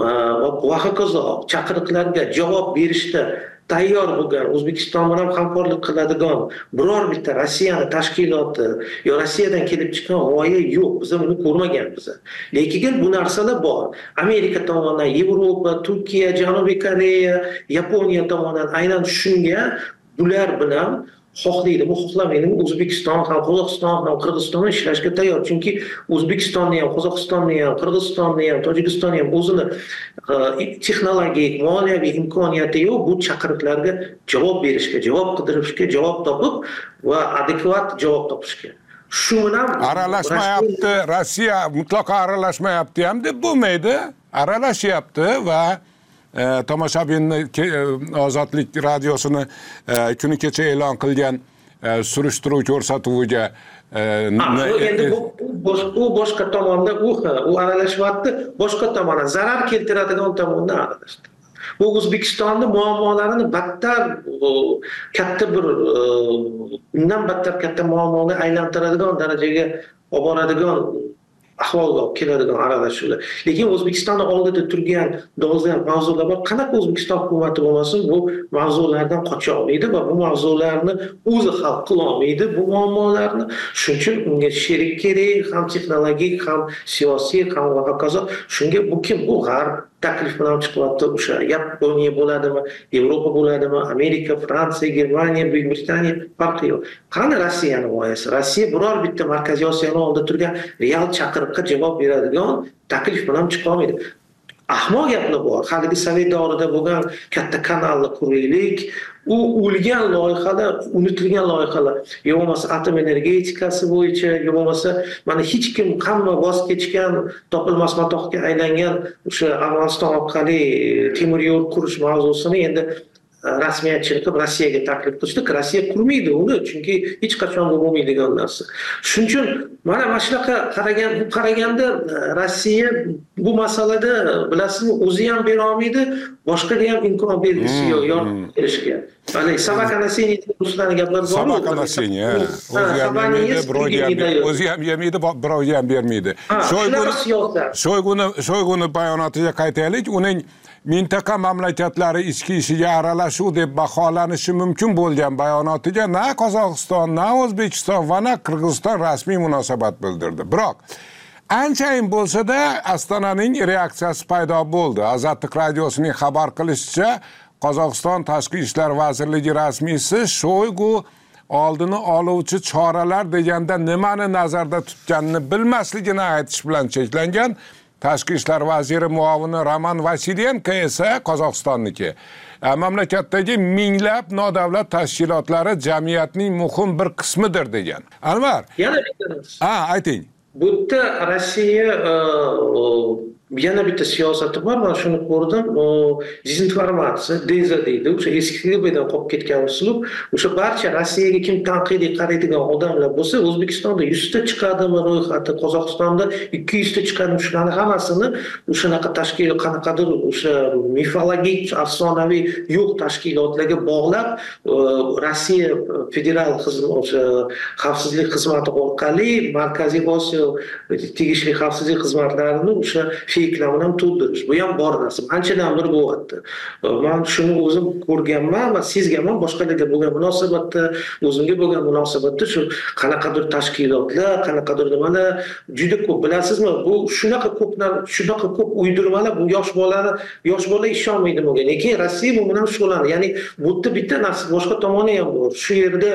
va hokazo chaqiriqlarga javob berishda tayyor bo'lgan, O'zbekiston bilan hamkorlik qiladigan biror bitta Rossiyani tashkiloti yo Rossiyadan kelib chiqqan g'oya yo'q. Biz uni ko'rmaganmiz. Lekin bu narsalar bor. Amerika tomonidan, Yevropa, Turkiya, Janubiy Koreya, Yaponiya tomonidan aynan shunga bular bilan xohlaydi, bu xohlamaydi. O'zbekiston ham, Qozog'iston ham, Qirg'iziston ham ishlashga tayyor. Chunki O'zbekistonni ham, Qozog'istonni ham, Qirg'izistonni ham, Tojikistonni ham o'zini texnologik, moliyaviy imkoniyati yo'q bu chaqiriqlarga javob berishga, javob qidirishga, javob topib va adekvat javob topishga. Shu bilan aralashmayapti, Rossiya mutlaqo aralashmayapti ham deb bo'lmaydi. Aralashyapti va tomoshabin Ozodlik radiosini kuni kecha e'lon qilgan surishtiruv ko'rsatuviga endi bu boshqa tomonda u aralashyapti, boshqa tomondan zarar keltiradigan tomondan aralashdi. Bu O'zbekistonning muammolarini battar katta bir undan battar katta muammoga aylantiradigan darajaga olib boradigan ahvolga olib keladigan aralashuvlar. Lekin O'zbekistonning oldida turgan dolzarb mavzular bor. Qanaqa O'zbekiston hukumati bo'lmasin, bu mavzulardan qocha olmaydi va bu mavzularni o'zi hal qila olmaydi, bu muammolarni. Shuning uchun unga sherik kerak, ham texnologik, ham siyosiy, ham va hokazo. Shunga bu kim? Bu G'arb taklif bilan chiqyapti. O'sha Yaponiya bo'ladimi, Yevropa bo'ladimi, Amerika, Fransiya, Germaniya, Buyuk Britaniya farqi yo'q. Qani Rossiyaning g'oyasi? Rossiya biror bitta Markaziy Osiyoning oldida turgan real chaqiriqqa javob beradigan taklif bilan chiqa olmaydi. Ahmoq gaplar bor. Haligi Sovet davrida bo'lgan katta kanalni quraylik, u o'lgan loyihalar, unutilgan loyihalar, yo bo'lmasa atom energetikasi bo'yicha, yo bo'lmasa mana hech kim hamma voz kechgan, topilmas matohga aylangan o'sha Afg'oniston orqali temir yo'l qurish mavzusini endi rasmiyatchilik qilib Rossiyaga taklif qilishdi. Rossiya qurmaydi uni, chunki hech qachon bo'lmaydigan narsa. Shuning uchun mana shunaqa qaraganda Rossiya bu masalada bilasizmi, o'zi ham bera olmaydi, boshqaga ham imkon bergisi yo'q yordam berishga. Mana sabaka nasini ruslarning gaplari bor. Sabaka nasini, o'zi ham yemaydi, birovga ham bermaydi. Shoyguni bayonotiga qaytaylik, uning mintaqa mamlakatlari ichki ishiga aralashuv deb baholanishi mumkin bo'lgan bayonotiga na Qozog'iston, na O'zbekiston va na Qirg'iziston rasmiy munosabat bildirdi. Biroq anchayin bo'lsa-da Astonaning reaksiyasi paydo bo'ldi. Azadlik radiosining xabar qilishicha, Qozog'iston Tashqi ishlar vazirligi rasmiysi Shoygu oldini oluvchi choralar deganda nimani nazarda tutganini bilmasligini aytish bilan cheklangan. Tashqi ishlar vaziri muavini Roman Vasilyenko esa Qozog'istonniki. Mamlakatdagi minglab nodavlat tashkilotlari jamiyatning muhim bir qismidir degan. Anvar. Yana bitta. Ayting. Bu yerda Rossiya yana bitta siyosati bor. Men shuni ko'rdim. Dezinformatsiya, deza deydi. O'sha eski KGBdan qolib ketgan uslub. O'sha barcha Rossiyaga kim tanqidiy qaraydigan odamlar bo'lsa, O'zbekistonda 100 ta chiqadimi ro'yxati, Qozog'istonda 200 ta chiqadimi, shularni hammasini o'shanaqa tashkilot qanaqadir o'sha mifologik, afsonaviy yo'q tashkilotlarga bog'lab, Rossiya federal xavfsizlik xizmati orqali Markaziy Osiyo tegishli xavfsizlik xizmatlarini o'sha feyklari bilan to'ldirish. Bu ham bor narsa. Anchadan beri bo'lyapti. Men shuni o'zim ko'rganman va sezganman. Boshqalarga bo'lgan munosabatda, o'zimga bo'lgan munosabatda shu qanaqadir tashkilotlar, qanaqadir nimalar juda ko'p. Bilasizmi, bu shunaqa ko'p uydirmalar, bu yosh bola ishonmaydi bunga. Lekin Rossiya bu bilan shug'ullanadi. Ya'ni bu yerda bitta narsa boshqa tomoni ham bor. Shu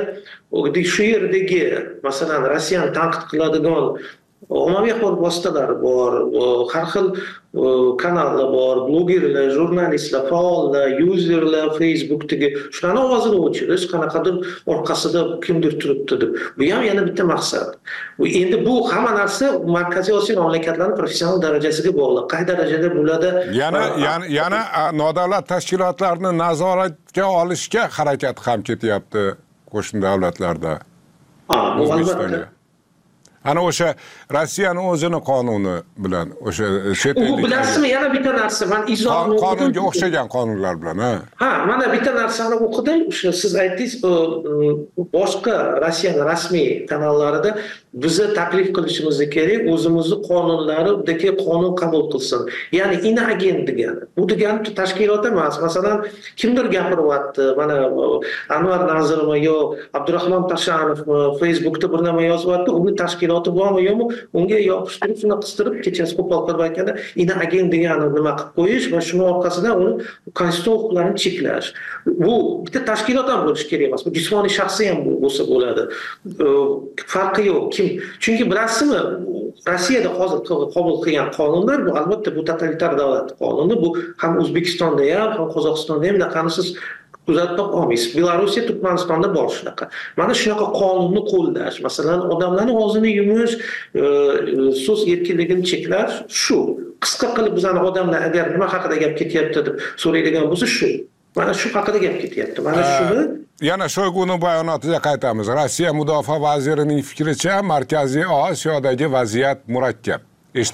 yerdagi masalan Rossiyani tanqid qiladigan ommaviy axborot vositalari bor, har xil kanallar bor, blogerlar, jurnalistlar, faollar, yuzerlar Facebookdagi shularni ovozini o'chirish, qanaqadir orqasida kimdir turibdi deb. Bu ham yana bitta maqsad. Endi bu hamma narsa Markaziy Osiyo mamlakatlarining professional darajasiga bog'liq. Qay darajada bularda yana nodavlat tashkilotlarni nazoratga olishga harakat ham ketyapti qo'shni davlatlarda. Bu albatta. Ana o'sha Rossiyaning o'zini qonuni bilan o'sha chet ellik. U bilasizmi, yana bitta narsa, men izohni qonunga o'xshagan qonunlar bilan, mana bitta narsani o'qidim. O'sha siz aytdingiz, boshqa Rossiyaning rasmiy kanallarida bizni taklif qilishimiz kerak, o'zimizni qonunlaridagi qonun qabul qilsin. Ya'ni inagent degani. Bu degani tashkilot emas. Masalan, kimdir gapiryapti, mana Anvar Nazirov yo Abdurahmon Tashanov Facebookda bir nima yozyapti, uni tashkiloti bormi yo'qmi, unga yopishtirib, shuni qistirib, kechasi qo'pol qilib aytganda, inagent degani nima qilib qo'yish va shuni orqasidan uni konstitutsiya huquqlarini cheklash. Bu bitta tashkilot ham bo'lishi kerak emas. Bu jismoniy shaxsiy ham bo'lsa bo'ladi. Farqi yo'q. Chunki bilasizmi, Rossiyada hozir qabul qilgan qonunlar bu albatta bu totalitar davlat qonuni, bu ham O'zbekistonda ham, ham Qozog'istonda ham bunaqanisiz kuzatib olmaysiz. Belorussiya, Turkmanistonda bor shunaqa. Mana shunaqa qonunni qo'llash, masalan, odamlarning og'zini yumish, so'z erkinligini cheklash shu. Qisqa qilib bizani odamlar agar nima haqida gap ketyapti deb so'raydigan bo'lsa shu. Mana shu haqida gap ketyapti. Mana shuni yana Shoyguning bayonotiga qaytamiz. Rossiya mudofaa vazirining fikricha, Markaziy Osiyodagi vaziyat murakkab. Eshitamiz.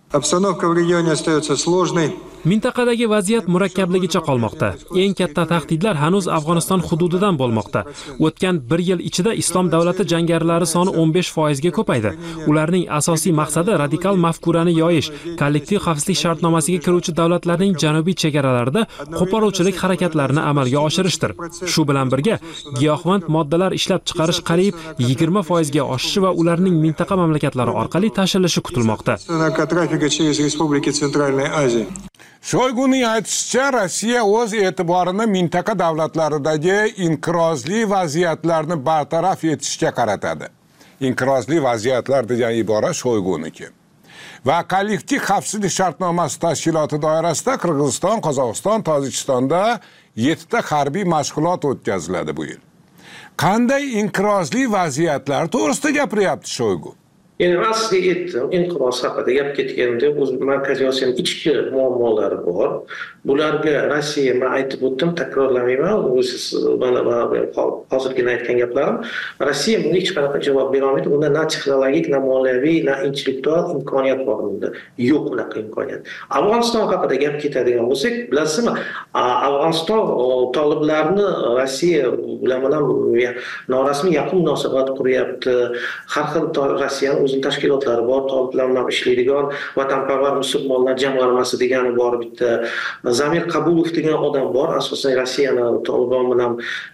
Обстановка в регионе остается сложной. Mintaqadagi vaziyat murakkabligicha qolmoqda. Eng katta tahdidlar hanuz Afg'oniston hududidan bo'lmoqda. O'tgan 1 yil ichida Islom davlati jangarilari soni 15% ga ko'paydi. Ularning asosiy maqsadi radikal mafkurani yoyish, kollektiv xavfsizlik shartnomasiga kiruvchi davlatlarning janubiy chegaralarida qo'poruvchilik harakatlarini amalga oshirishdir. Shu bilan birga, giyohvand moddalar ishlab chiqarish qariyb 20% ga oshishi va ularning mintaqa mamlakatlari orqali tashilishi kutilmoqda. Наркотрафика через республики Центральной Азии. Shoyguning aytishicha, Rossiya o'z e'tiborini mintaqa davlatlaridagi inqirozli vaziyatlarni bartaraf etishga qaratadi. Inqirozli vaziyatlar degan ibora Shoyguniki. Va kollektiv xavfsizlik shartnomasi tashkiloti doirasida Qirg'iziston, Qozog'iston, Tojikistonda 7 ta harbiy mashg'ulot o'tkaziladi bu yil. Qanday inqirozli vaziyatlar to'g'risida gapiryapti Shoygu? Yani aslida aytdim, inqiroz haqida gap ketganda o'z Markaziy Osiyoning ichki muammolari bor. Bularga Rossiya, men aytib o'tdim, takrorlamayman. Siz mana hozirgina aytgan gaplarim. Rossiya bunga hech qanaqa javob bera olmaydi. Bunda na texnologik, na moliyaviy, na intellektual imkoniyat bor bunda. Yo'q unaqa imkoniyat. Afg'oniston haqida gap ketadigan bo'lsak, bilasizmi? Afg'oniston toliblarni Rossiya bilan norasmiy yaqin munosabat quryapti. Har xil Rossiyaning o'zining tashkilotlari bor, toliblar bilan ishlaydigan vatanparvar musulmonlar jamg'armasi degani bor bitta. Zamir Qabulov degan odam bor, asosan Rossiyani Tolibon bilan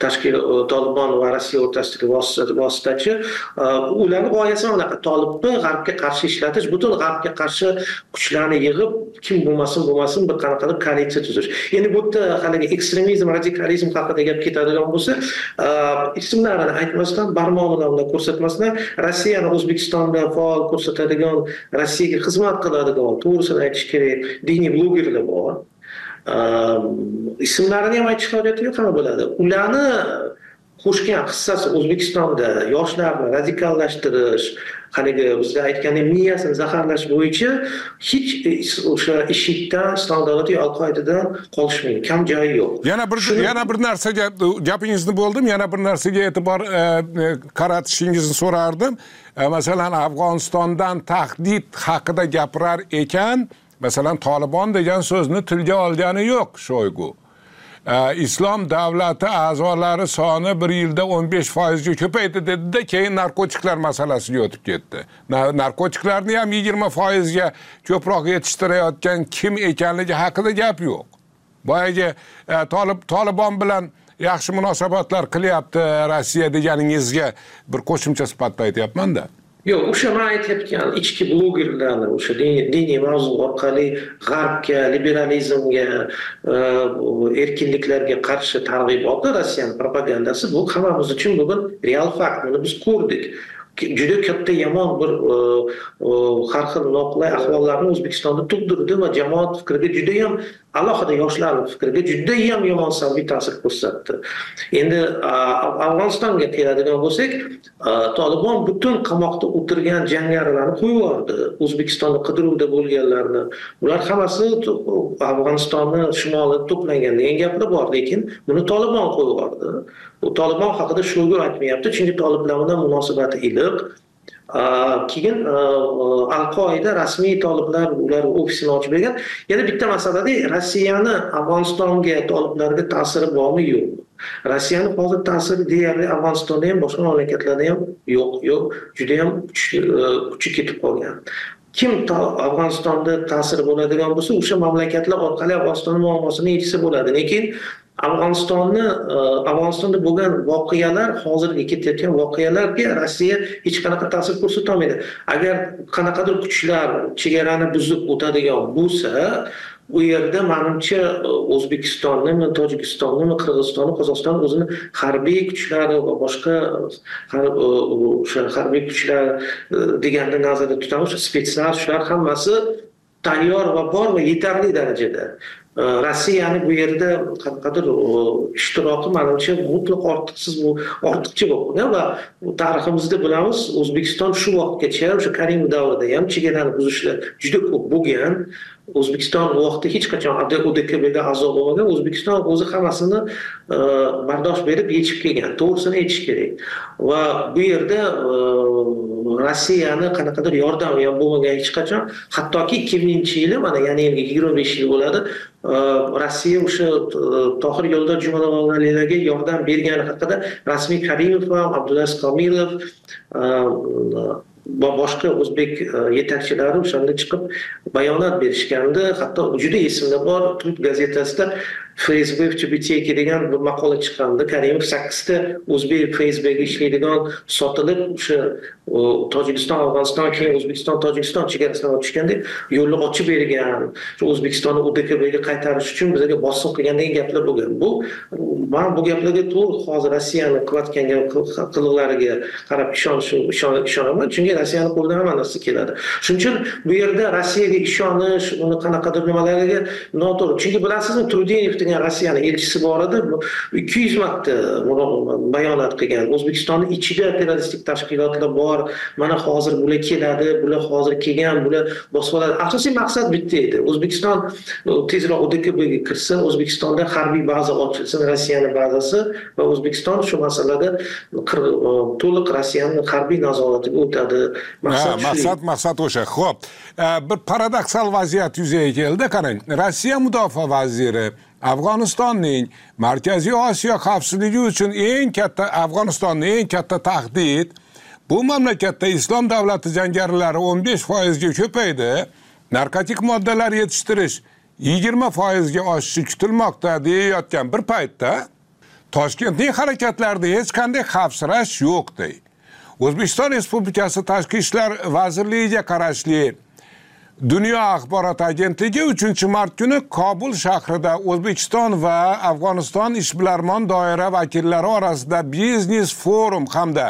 Tolibon va Rossiya o'rtasidagi vositachi. Ularning g'oyasi mana Tolibni g'arbga qarshi ishlatish, butun g'arbga qarshi kuchlarni yig'ib, kim bo'lmasin bir qanaqadir koalitsiya tuzish. Endi bu yerda haligi ekstremizm, radikalizm haqida gap ketadigan bo'lsa, ismlarini aytmasdan, barmog'i bilan ko'rsatmasdan Rossiyani O'zbekistonda faol ko'rsatadigan, Rossiyaga xizmat qiladigan, to'g'risini aytish kerak, diniy blogerlar bor. Ismlarini ham aytish hojati yo'q, hamma biladi. Ularni qo'shgan hissasi O'zbekistonda yoshlarni radikallashtirish, haligi bizga aytgandek miyasini zaharlash bo'yicha hech o'sha IShIDdan, Islom davlati Al-Qoidadan qolishmaydi. Kam joyi yo'q. Yana bir narsaga gapingizni bo'ldim. Yana bir narsaga e'tibor qaratishingizni so'rardim. Masalan, Afg'onistondan tahdid haqida gapirar ekan, masalan, Tolibon degan so'zni tilga olgani yo'q Shoygu. Islom davlati a'zolari soni 1 yilda 15% ga ko'paydi dedi-da, keyin narkotiklar masalasiga o'tib ketdi. Narkotiklarni ham 20% ga ko'proq yetishtirayotgan kim ekanligi haqida gap yo'q. Boyagi Tolibon bilan yaxshi munosabatlar qilyapti Rossiya deganingizga bir qo'shimcha sifatida aytyapman-da. Yo'q, o'sha men aytayotgan ichki blogerlarni o'sha diniy mavzu orqali g'arbga, liberalizmga, erkinliklarga qarshi targ'iboti Rossiyaning propagandasi bu hammamiz uchun bugun real fakt. Buni biz ko'rdik. Juda katta yomon bir har xil noqulay ahvollarni O'zbekistonda tug'dirdi va jamoat fikriga juda ham, alohida yoshlarning fikriga juda ham yomon salbiy ta'sir ko'rsatdi. Endi Afg'onistonga keladigan bo'lsak, Tolibon butun qamoqda o'tirgan jangarilarni qo'yib yubordi. O'zbekistonda qidiruvda bo'lganlarni. Ular hammasi Afg'onistonning shimolida to'plangan degan gaplar bor, lekin buni Tolibon qo'yib yubordi. Bu Tolibon haqida Shoygu aytmayapti, chunki Toliblar bilan munosabati iliq. Keyin Al-Qoida rasmiy Toliblar ular ofisini ochib bergan. Yana bitta masalada Rossiyani Afg'onistonga Toliblarga ta'siri bormi yo'q? Rossiyaning hozir ta'siri deyarli Afg'onistonda ham, boshqa mamlakatlarda ham yo'q, juda ham kuchi ketib qolgan. Kim Afg'onistonda ta'siri bo'ladigan bo'lsa, o'sha mamlakatlar orqali Afg'onistonning muammosini yechsa bo'ladi. Lekin Afg'onistonda bo'lgan voqealar, hozirgi ketayotgan voqealarga Rossiya hech qanaqa ta'sir ko'rsata olmaydi. Agar qanaqadir kuchlar chegarani buzib o'tadigan bo'lsa, u yerda menimcha O'zbekistonni, Tojikistonni, Qirg'izistonni, Qozog'iston o'zini harbiy kuchlari va boshqa harbiy kuchlar deganda nazarda tutamiz, spetsnaz shular hammasi tayyor va bor va yetarli darajada. Rossiyani bu yerda qanaqadir ishtiroki menimcha mutlaq ortiqcha bo'lgan va tariximizda bilamiz, O'zbekiston shu vaqtgacha o'sha Karimov davrida ham chegarani buzishlar juda ko'p bo'lgan. O'zbekiston u vaqtda hech qachon ODKBga a'zo bo'lmagan. O'zbekiston o'zi hammasini bardosh berib yechib kelgan. To'g'risini aytish kerak. Va bu yerda Rossiyani qanaqadir yordami ham bo'lmagan hech qachon. Hattoki 2000-yili, mana yana 25 yil bo'ladi, Rossiya o'sha Tohir Yo'ldor Jumanovlarga yordam bergani haqida rasmiy Karimov ham, Abdulaziz Komilov va boshqa o'zbek yetakchilari o'shanda chiqib bayonot berishgandi. Hatto juda esimda bor, Tut gazetasida Facebook FTBTK degan bir maqola chiqqandi. Karimov 8 ta o'zbek Facebookga ishlaydigan sotilib, o'sha Tojikiston, Afg'oniston, keyin O'zbekiston, Tojikiston chegarasidan o'tishganda yo'lni ochib bergan. Shu O'zbekistonni ODKBga qaytarish uchun bizga bosim qilgan degan gaplar bo'lgan. Men bu gaplarga to'g'ri hozir Rossiyani qilayotgan qiliqlariga qarab ishonaman, chunki Rossiyani qo'lidan hamma narsa keladi. Shuning uchun bu yerda Rossiyaga ishonish, uni qanaqadir nimalarga noto'g'ri. Chunki bilasizmi, Trudeyev degan Rossiyani elchisi bor edi, 200 marta bayonot qilgan. O'zbekistonning ichida terroristik tashkilotlar bor. Mana hozir bular keladi, bular hozir kelgan, bular bosib oladi. Asosiy maqsad bitta edi. O'zbekiston tezroq ODKBga kirsin, O'zbekistonda harbiy baza ochilsin, Rossiyaning bazasi, va O'zbekiston shu masalada to'liq Rossiyaning harbiy nazoratiga o'tadi. Maqsad o'sha. Xo'p, bir paradoksal vaziyat yuzaga keldi. Qarang, Rossiya mudofaa vaziri Afg'onistonning Markaziy Osiyo xavfsizligi uchun Afg'onistonning eng katta tahdid bu mamlakatda Islom davlati jangarilari 15% ga ko'paydi, narkotik moddalar yetishtirish 20% ga oshishi kutilmoqda deyayotgan bir paytda Toshkentning harakatlarida hech qanday xavfsirash yo'q deydi. O'zbekiston Respublikasi Tashqi ishlar vazirligiga qarashli Dunyo axborot agentligi 3-mart kuni Kobul shahrida O'zbekiston va Afg'oniston ishbilarmon doira vakillari orasida biznes forum hamda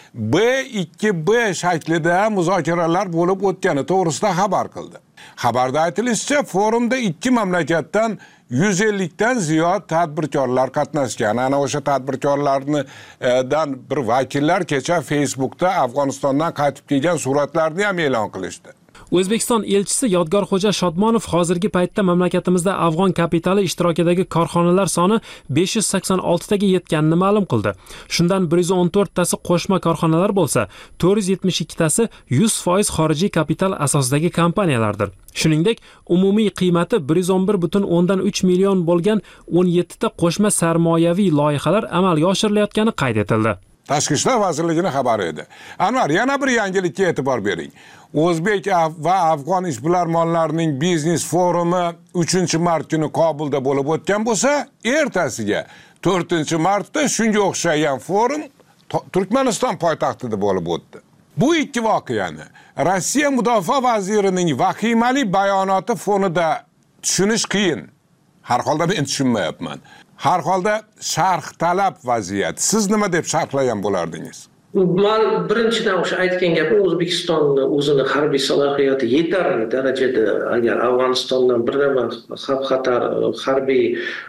B2B shaklida muzokaralar bo'lib o'tgani to'g'risida xabar qildi. Xabarda aytilishicha, forumda ikki mamlakatdan 150 dan ziyod tadbirkorlar qatnashgan. Ana o'sha tadbirkorlardan bir vakillar kecha Facebookda Afg'onistondan qaytib kelgan suratlarni ham e'lon qilishdi. O'zbekiston elchisi Yodgorxo'ja Shodmonov hozirgi paytda mamlakatimizda afg'on kapitali ishtirokidagi korxonalar soni 586 taga yetganini ma'lum qildi. Shundan 114 tasi qo'shma korxonalar bo'lsa, 472 tasi 100% xorijiy kapital asosidagi kompaniyalardir. Shuningdek, umumiy qiymati 111,3 million bo'lgan 17 ta qo'shma sarmoyaviy loyihalar amalga oshirilayotgani qayd etildi. Tashqi ishlar vazirligining xabari edi. Anvar, yana bir yangilikka e'tibor bering. O'zbek va afg'on ishbilarmonlarining biznes forumi 3-mart kuni Kobulda bo'lib o'tgan bo'lsa, ertasiga 4-martda shunga o'xshagan forum Turkmaniston poytaxtida bo'lib o'tdi. Bu ikki voqeani Rossiya mudofaa vazirining vahimali bayonoti fonida tushunish qiyin. Har holda men tushunmayapman. Har holda sharh talab vaziyat. Siz nima deb sharhlagan bo'lardingiz? Men birinchidan o'sha aytgan gapim, O'zbekistonning o'zini harbiy salohiyati yetarli darajada, agar Afg'onistondan bir nima xavf-xatar harbiy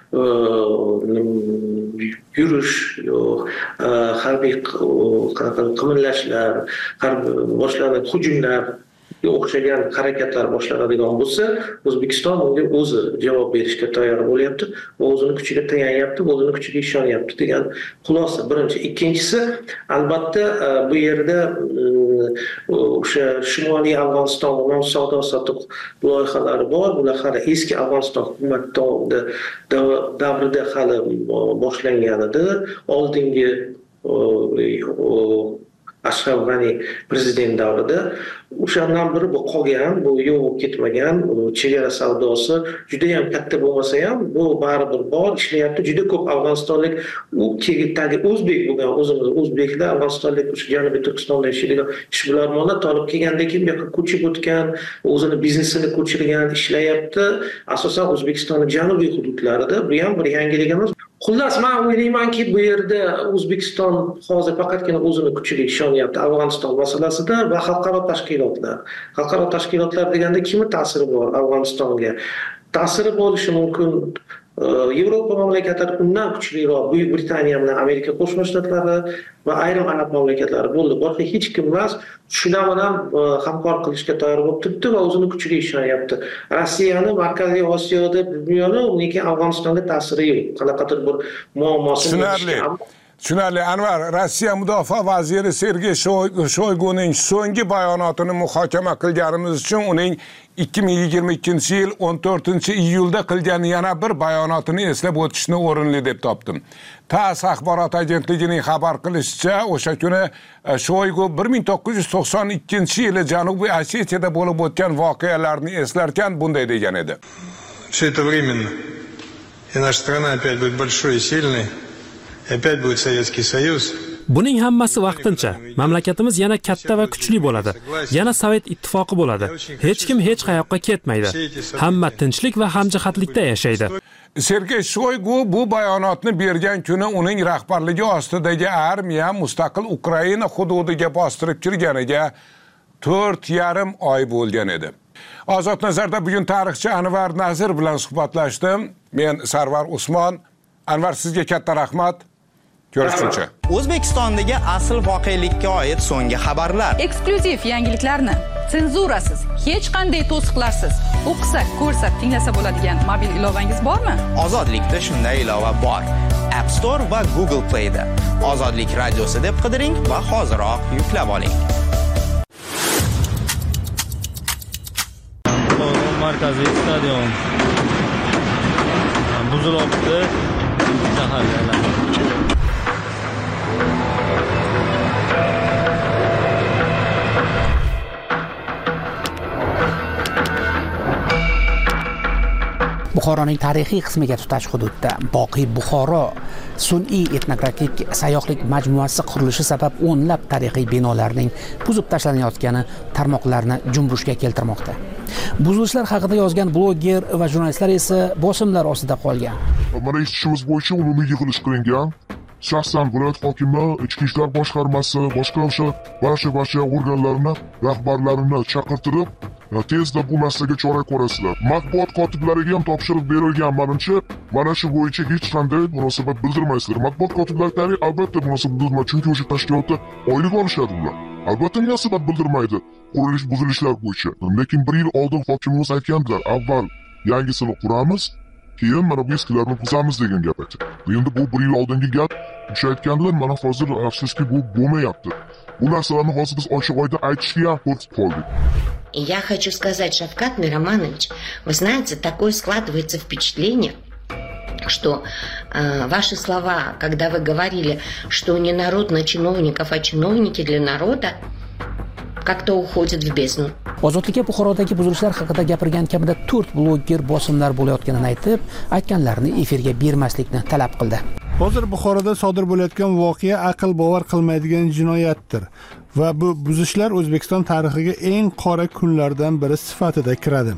yurish, harbiy qimirlashlar, boshlangan hujumlar o'xshagan harakatlar boshlanadigan bo'lsa, O'zbekiston bunga o'zi javob berishga tayyor bo'lyapti, o'zini kuchiga tayanyapti, o'zini kuchiga ishonyapti degan xulosa birinchi. Ikkinchisi, albatta bu yerda o'sha Shimoliy Afg'oniston bilan savdo-sotiq loyihalari bor. Bular hali eski Afg'oniston hukumati davrida hali boshlangan edi. Oldingi Ashraf G'ani prezident davrida o'shandan biri bu qolgan, bu yo'q ketmagan, chegara savdosi juda ham katta bo'lmasa ham bu baribir bor, ishlayapti. Juda ko'p afg'onistonlik u tagi o'zbek bo'lgan, o'zimiz o'zbeklar afg'onistonlik o'sha Janubiy Turkistonda yashaydigan ishbilarmonlar olib kelgandan keyin bu yoqqa ko'chib o'tgan, o'zini biznesini ko'chirgan, ishlayapti. Asosan O'zbekistonning janubiy hududlarida. Bu ham bir yangilik emas. Xullas, men o'ylaymanki, bu yerda O'zbekiston hozir faqatgina o'zini kuchiga ishonyapti Afg'oniston masalasida va xalqaro tashkilotlar. Xalqaro tashkilotlar deganda kimning ta'siri bor Afg'onistonga? Ta'siri bo'lishi mumkin Yevropa mamlakatlari, undan kuchliroq Buyuk Britaniya bilan Amerika Qo'shma Shtatlari va ayrim arab mamlakatlari bo'ldi. Boshqa hech kim emas shular bilan hamkor qilishga tayyor bo'lib turibdi va o'zini kuchiga ishonyapti. Rossiyani Markaziy Osiyoda bilmayman, lekin Afg'onistonga ta'siri yo'q. Qanaqadir bir muammosi tushunarli. Tushunarli. Anvar, Rossiya mudofaa vaziri Sergey Shoyguning so'nggi bayonotini muhokama qilganimiz uchun uning 2022-yil 14-iyulda qilgan yana bir bayonotini eslab o'tishni o'rinli deb topdim. TASS axborot agentligining xabar qilishicha, o'sha kuni Shoygu 1992-yili Janubiy Osetiyada bo'lib o'tgan voqealarni eslarkan bunday degan edi. Все это временно. И наша страна опять будет большой и сильной. И опять будет Советский Союз. Buning hammasi vaqtincha. Mamlakatimiz yana katta va kuchli bo'ladi. Yana Sovet ittifoqi bo'ladi. Hech kim hech qayoqqa ketmaydi. Hamma tinchlik va hamjihatlikda yashaydi. Sergey Shoygu bu bayonotni bergan kuni uning rahbarligi ostidagi armiya mustaqil Ukraina hududiga bostirib kirganiga 4,5 oy bo'lgan edi. Ozod nazarda bugun tarixchi Anvar Nazir bilan suhbatlashdim. Men Sarvar Usmon. Anvar, sizga katta rahmat. Görüşguncha. O'zbekistondagi asl voqelikka oid so'nggi xabarlar. Eksklyuziv yangiliklarni senzurasiz, hech qanday to'siqlarsiz o'qisa, ko'rsa, tinglasa bo'ladigan mobil ilovangiz bormi? Ozodlikda shunday ilova bor. App Store va Google Play da. Ozodlik radiosi deb qidiring va hoziroq yuklab oling. Markaziy stadion buzilibdi. Shaharda Buxoroning tarixiy qismiga tutash hududda Boqiy Buxoro sun'iy etnografik sayyohlik majmuasi qurilishi sabab o'nlab tarixiy binolarning buzib tashlanayotgani tarmoqlarni junbushga keltirmoqda. Buzilishlar haqida yozgan bloger va jurnalistlar esa bosimlar ostida qolgan. Mana eshitishimiz bo'yicha umumiy yig'ilish qilingan. Shaxsan viloyat hokimi, ichki ishlar boshqarmasi, boshqa o'sha barcha organlarini, rahbarlarini chaqirtirib, tezda bu masalaga chora ko'rasizlar. Matbuot kotiblariga ham topshiriq berilgan menimcha, mana shu bo'yicha hech qanday munosabat bildirmaysizlar. Matbuot kotiblari albatta munosabat bildirmaydi, chunki o'sha tashkilotda oylik olishadi ular. Albatta munosabat bildirmaydi qurilish buzilishlar bo'yicha. Lekin 1 yil oldin hokimimiz aytgandilar, avval yangisini quramiz, keyin mana bu eskilarni buzamiz degan gap aytdi. Endi bu 1 yil oldingi gap, o'sha aytgandilar, mana hozir afsuski bu bo'lmayapti. Bu narsalarni hozir biz ochiq oyda aytishga qo'rqib qoldik. Я хочу сказать, Шавкат Мироманович, вы знаете, такое складывается впечатление, что ваши слова, когда вы говорили, что не народ на чиновников, а чиновники для народа, как-то уходят в бездну. Ozodlikka Buxorodagi buzilishlar haqida gapirgan kamida 4 bloger bosimlar bo'layotganini aytib, aytganlarini efirga bermaslikni talab qildi. Hozir Buxoroda sodir bo'layotgan voqea aql bovar qilmaydigan jinoyatdir va bu buzishlar O'zbekiston tarixiga eng qora kunlardan biri sifatida kiradi.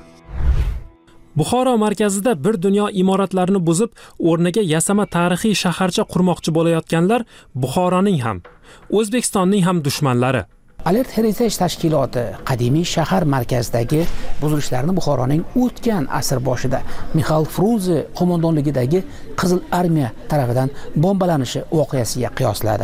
Buxoro markazida bir dunyo imoratlarini buzib, o'rniga yasama tarixiy shaharcha qurmoqchi bo'layotganlar Buxoroning ham, O'zbekistonning ham dushmanlari. Alert Heritage tashkiloti qadimiy shahar markazidagi buzilishlarni Buxoroning o'tgan asr boshida Mixail Frunze qo'mondonligidagi Qizil armiya tomonidan bombalanishi voqeasiga qiyosladi.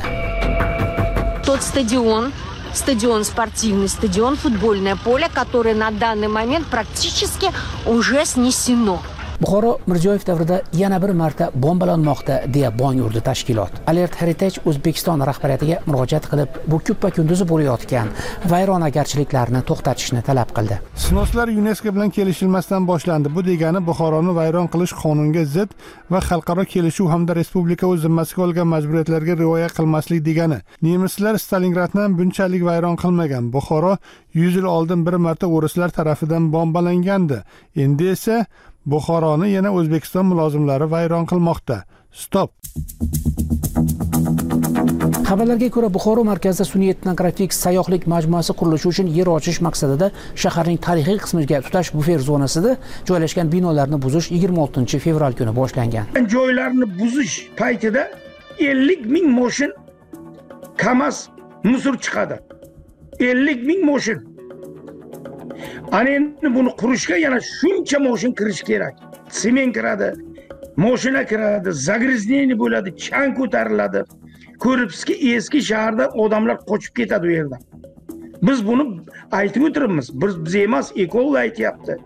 Тот стадион спортивный, стадион футбольное поле, которое на данный момент практически уже снесено. Buxoro Mirziyoyev davrida yana bir marta bombalanmoqda deya bong urdi tashkilot. Alert Heritage O'zbekiston rahbariyatiga murojaat qilib, bu kuppa-kunduzi bo'layotgan vayronagarchiliklarni to'xtatishni talab qildi. Sinoslar UNESCO bilan kelishilmasdan boshlandi. Bu degani Buxoroni vayron qilish qonunga zid va xalqaro kelishuv hamda respublika o'z zimmasiga olgan majburiyatlarga rioya qilmaslik degani. Nemislar Stalingradni bunchalik vayron qilmagan. Buxoro 100 yil oldin bir marta o'rislar tomonidan bombalangandi. Endi esa Buxoroni yana O'zbekiston mulozimlari vayron qilmoqda. Stop. Xabarlarga ko'ra, Buxoro markazida sun'iy etnografik sayyohlik majmuasi qurilishi uchun yer ochish maqsadida shaharning tarixiy qismiga tutash bufer zonasida joylashgan binolarni buzish 26 fevral kuni boshlangan. Joylarni buzish paytida 50 ming mashin KAMAZ musor chiqadi. 50 ming mashin. Ana endi buni qurishga yana shuncha mashin kirish kerak. Sement kiradi, mashina kiradi, zagriznение bo'ladi, chang ko'tariladi. Ko'ribsizki, eski shaharda odamlar qochib ketadi u yerdan. Biz buni aytib o'tiribmiz. Biz emas, ekolog aytyapti.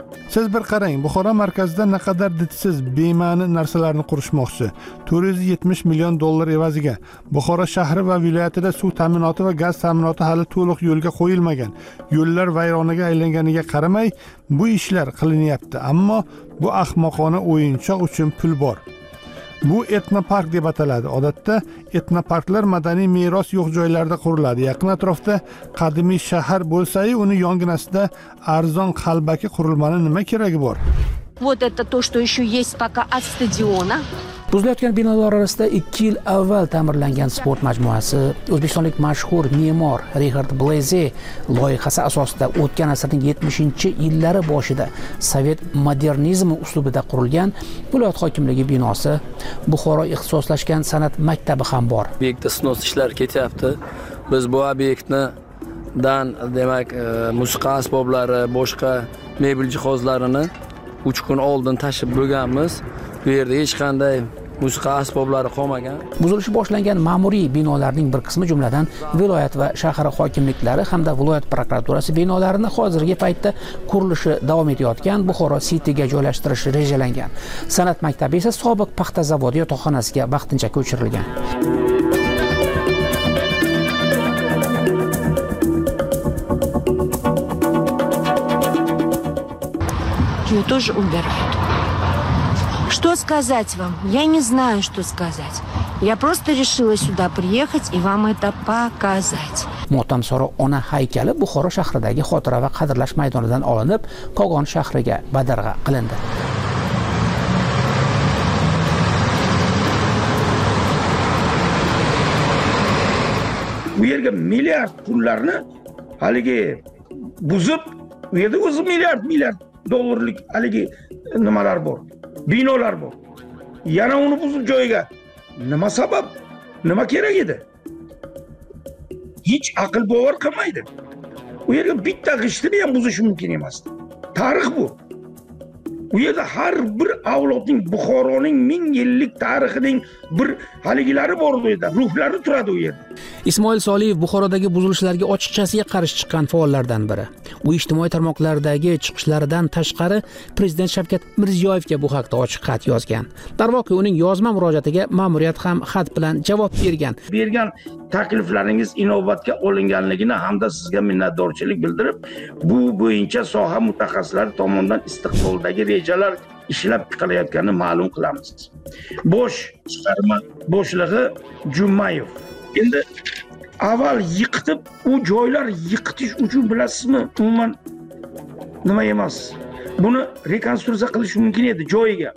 Siz bir qarang, Buxoro markazida naqadar didsiz, bema'ni narsalarni qurishmoqchi. 470 million dollar evaziga. Buxoro shahri va viloyatida suv ta'minoti va gaz ta'minoti hali to'liq yo'lga qo'yilmagan. Yo'llar vayronaga aylanganiga qaramay, bu ishlar qilinyapti, ammo bu ahmoqona o'yinchoq uchun pul bor. Bu etnopark deb ataladi. Odatda etnoparklar madaniy meros yo'q joylarda quriladi. Yaqin atrofda qadimiy shahar bo'lsa-yu, uni yonginasida arzon qalbaki qurilmani nima keragi bor? Вот это то, что еще есть пока от стадиона. Buzilayotgan binolar orasida 2 yil avval ta'mirlangan sport majmuasi, o'zbekistonlik mashhur me'mor Richard Blaze loyihasi asosida o'tgan asrning 70-yillari boshida sovet modernizmi uslubida qurilgan viloyat hokimligi binosi, Buxoro ixtisoslashgan san'at maktabi ham bor. Obyektda snos ishlar ketyapti. Biz bu obyektni demak, musiqa asboblari, boshqa mebel jihozlarini 3 kun oldin tashib bo'lganmiz. Bu yerda hech qanday musiqa asboblari qolmagan. Buzilishi boshlangan ma'muriy binolarning bir qismi, jumladan viloyat va shahar hokimliklari hamda viloyat prokuraturasi binolarini hozirgi paytda qurilishi davom etayotgan Buxoro City'ga joylashtirish rejalangan. San'at maktabi esa sobiq paxta zavodi yotoqxonasiga vaqtincha ko'chirilgan. Ее тоже убирают. Что сказать вам? Я не знаю, что сказать. Я просто решила сюда приехать и вам это показать. Motamsaro ona haykali Buxoro shahridagi xotira va qadrlash maydonidan olinib, Qo'qon shahriga badarg'a qilindi. Bu yerga milliard pullarni haligi buzib, bu yerda o'zi milliard dollarlik haligi nimalar bor. Binolar bor. Yana uni buzib joyiga nima sabab? Nima kerak edi? Hech aql bovar qilmaydi. U yerga bitta g'ishtni ham buzish mumkin emas. Tarix bu. U yerda har bir avlodning, Buxoroning 1000 yillik tarixining bir haligilari bor u yerda, ruhlari turadi u yerda. Ismoil Soliyev Buxorodagi buzilishlarga ochiqchasiga qarshi chiqqan faollardan biri. U ijtimoiy tarmoqlardagi chiqishlaridan tashqari Prezident Shavkat Mirziyoyevga bu haqda ochiq xat yozgan. Darvoqe uning yozma murojaatiga ma'muriyat ham xat bilan javob bergan. Bergan takliflaringiz inobatga olinganligini hamda sizga minnatdorchilik bildirib, bu bo'yicha soha mutaxassislari tomonidan istiqboldagi rejalar ishlab chiqarayotganini ma'lum qilamiz. Bosh chiqarma boshlig'i Jumayev. Endi avval yiqitib, u joylar yiqitish uchun bilasizmi, umuman nima emas. Buni rekonstruksiya qilish mumkin edi joyiga.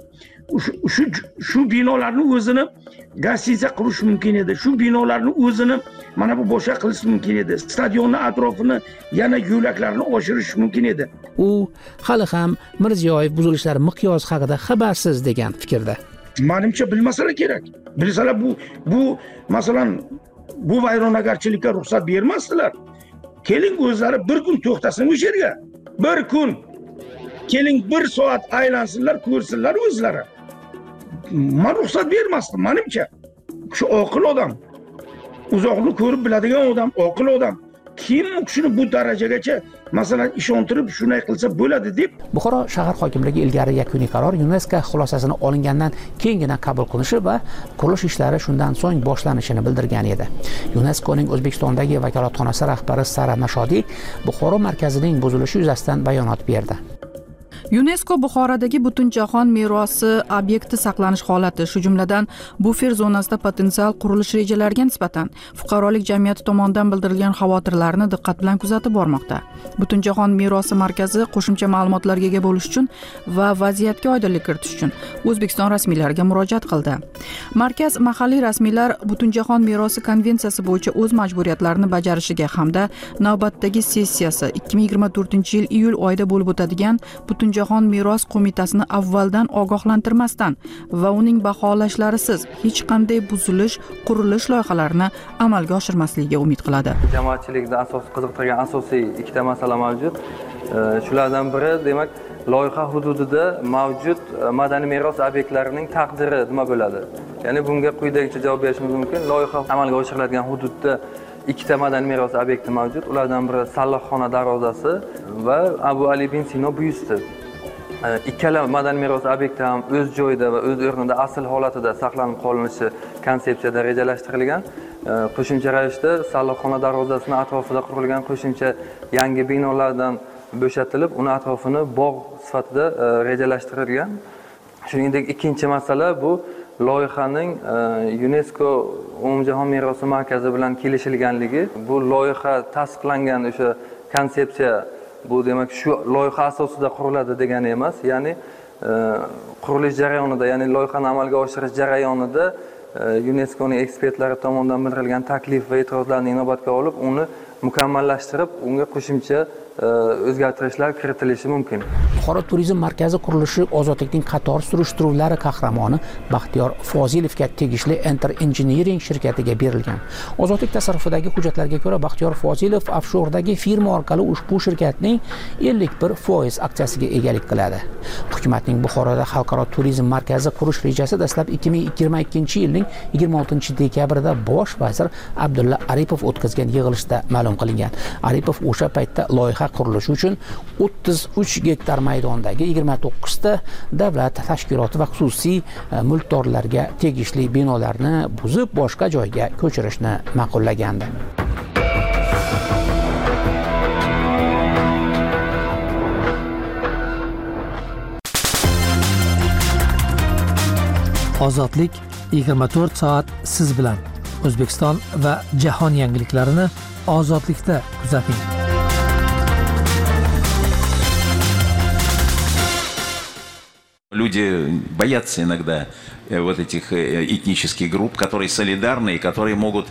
Shu binolarni o'zini gastitsiya qilish mumkin edi. Shu binolarni o'zini mana bu boshqa qilish mumkin edi. Stadionni atrofini yana yo'laklarni oshirish mumkin edi. U hali ham Mirziyoyev buzilishlar miqyosi haqida xabarsiz degan fikrda. Menimcha bilmasalar kerak. Bilsalar bu masalan bu vayronagarchilikka ruxsat bermasdilar. Keling o'zlari bir kun to'xtasin o'sha yerga. Bir kun. Keling 1 soat aylansinlar, ko'rsinlar o'zlari. Men ruxsat bermasdim menimcha. Shu oqil odam, uzoqni ko'rib biladigan odam, oqil odam kim shuni bu darajagacha masalan ishontirib shunday qilsa bo'ladi deb. Buxoro shahar hokimligi ilgari yakuniy qaror UNESCO xulosasini olingandan keyingina qabul qilinishi va qurilish ishlari shundan so'ng boshlanishini bildirgan edi. UNESCOning O'zbekistondagi vakolatxonasi rahbari Sara Nashodiy Buxoro markazining buzilishi yuzasidan bayonot berdi. UNESCO Buxorodagi Butunjahon merosi obyekti saqlanish holati, shu jumladan bufer zonasida potensial qurilish rejalariga nisbatan fuqarolik jamiyati tomonidan bildirilgan xavotirlarni diqqat bilan kuzatib bormoqda. Butunjahon merosi markazi qo'shimcha ma'lumotlarga ega bo'lish uchun va vaziyatga oydinlik kiritish uchun O'zbekiston rasmiylariga murojaat qildi. Markaz mahalliy rasmiylar Butunjahon merosi konvensiyasi bo'yicha o'z majburiyatlarini bajarishiga hamda navbatdagi sessiyasi 2024-yil iyul oyida bo'lib o'tadigan Butunjahon meros qo'mitasini avvaldan ogohlantirmasdan va uning baholashlarisiz hech qanday buzilish, qurilish loyihalarini amalga oshirmasligiga umid qiladi. Jamoatchilikni qiziqtirgan asosiy ikkita masala mavjud. Shulardan biri, demak, loyiha hududida mavjud madaniy meros obyektlarining taqdiri nima bo'ladi? Ya'ni bunga quyidagicha javob berishimiz mumkin. Loyiha amalga oshiriladigan hududda ikkita madaniy meros obyekti mavjud. Ulardan biri Sallohxona darvozasi va Abu Ali bin Sino byusti. ikkala madaniy meros obyekti ham o'z joyida va o'z o'rnida asl holatida saqlanib qolinishi konsepsiyada rejalashtirilgan. Qo'shimcha ravishda Sallohxona darvozasini atrofida qurilgan qo'shimcha yangi binolardan bo'shatilib, uni atrofini bog' sifatida rejalashtirilgan. Shuningdek, ikkinchi masala bu loyihaning UNESCO umumjahon merosi markazi bilan kelishilganligi. Bu loyiha tasdiqlangan o'sha konsepsiya bu demak shu loyiha asosida quriladi degani emas. Ya'ni qurilish jarayonida, ya'ni loyihani amalga oshirish jarayonida UNESCOning ekspertlari tomonidan bildirilgan taklif va e'tirozlarni inobatga olib, uni mukammallashtirib, unga qo'shimcha o'zgartirishlar kiritilishi mumkin. Buxoro turizm markazi qurilishi ozodlikning qator surishtiruvlari qahramoni Baxtiyor Fozilovga tegishli Enter Engineering shirkatiga berilgan. Ozodlik tasarrufidagi hujjatlarga ko'ra Baxtiyor Fozilov offshordagi firma orqali ushbu shirkatning 51% aksiyasiga egalik qiladi. Hukumatning Buxoroda xalqaro turizm markazi qurish rejasi dastlab 2022-yilning 26-dekabrida bosh vazir Abdulla Aripov o'tkazgan yig'ilishda ma'lum qilingan. Aripov o'sha paytda loyiha qurilishi uchun 33 gektar maydondagi 29 ta davlat tashkiloti va xususiy mulkdorlarga tegishli binolarni buzib boshqa joyga ko'chirishni ma'qullagandi. Ozodlik 24 soat siz bilan. O'zbekiston va jahon yangiliklarini ozodlikda kuzating. Люди боятся иногда вот этих этнических групп, которые солидарны и которые могут,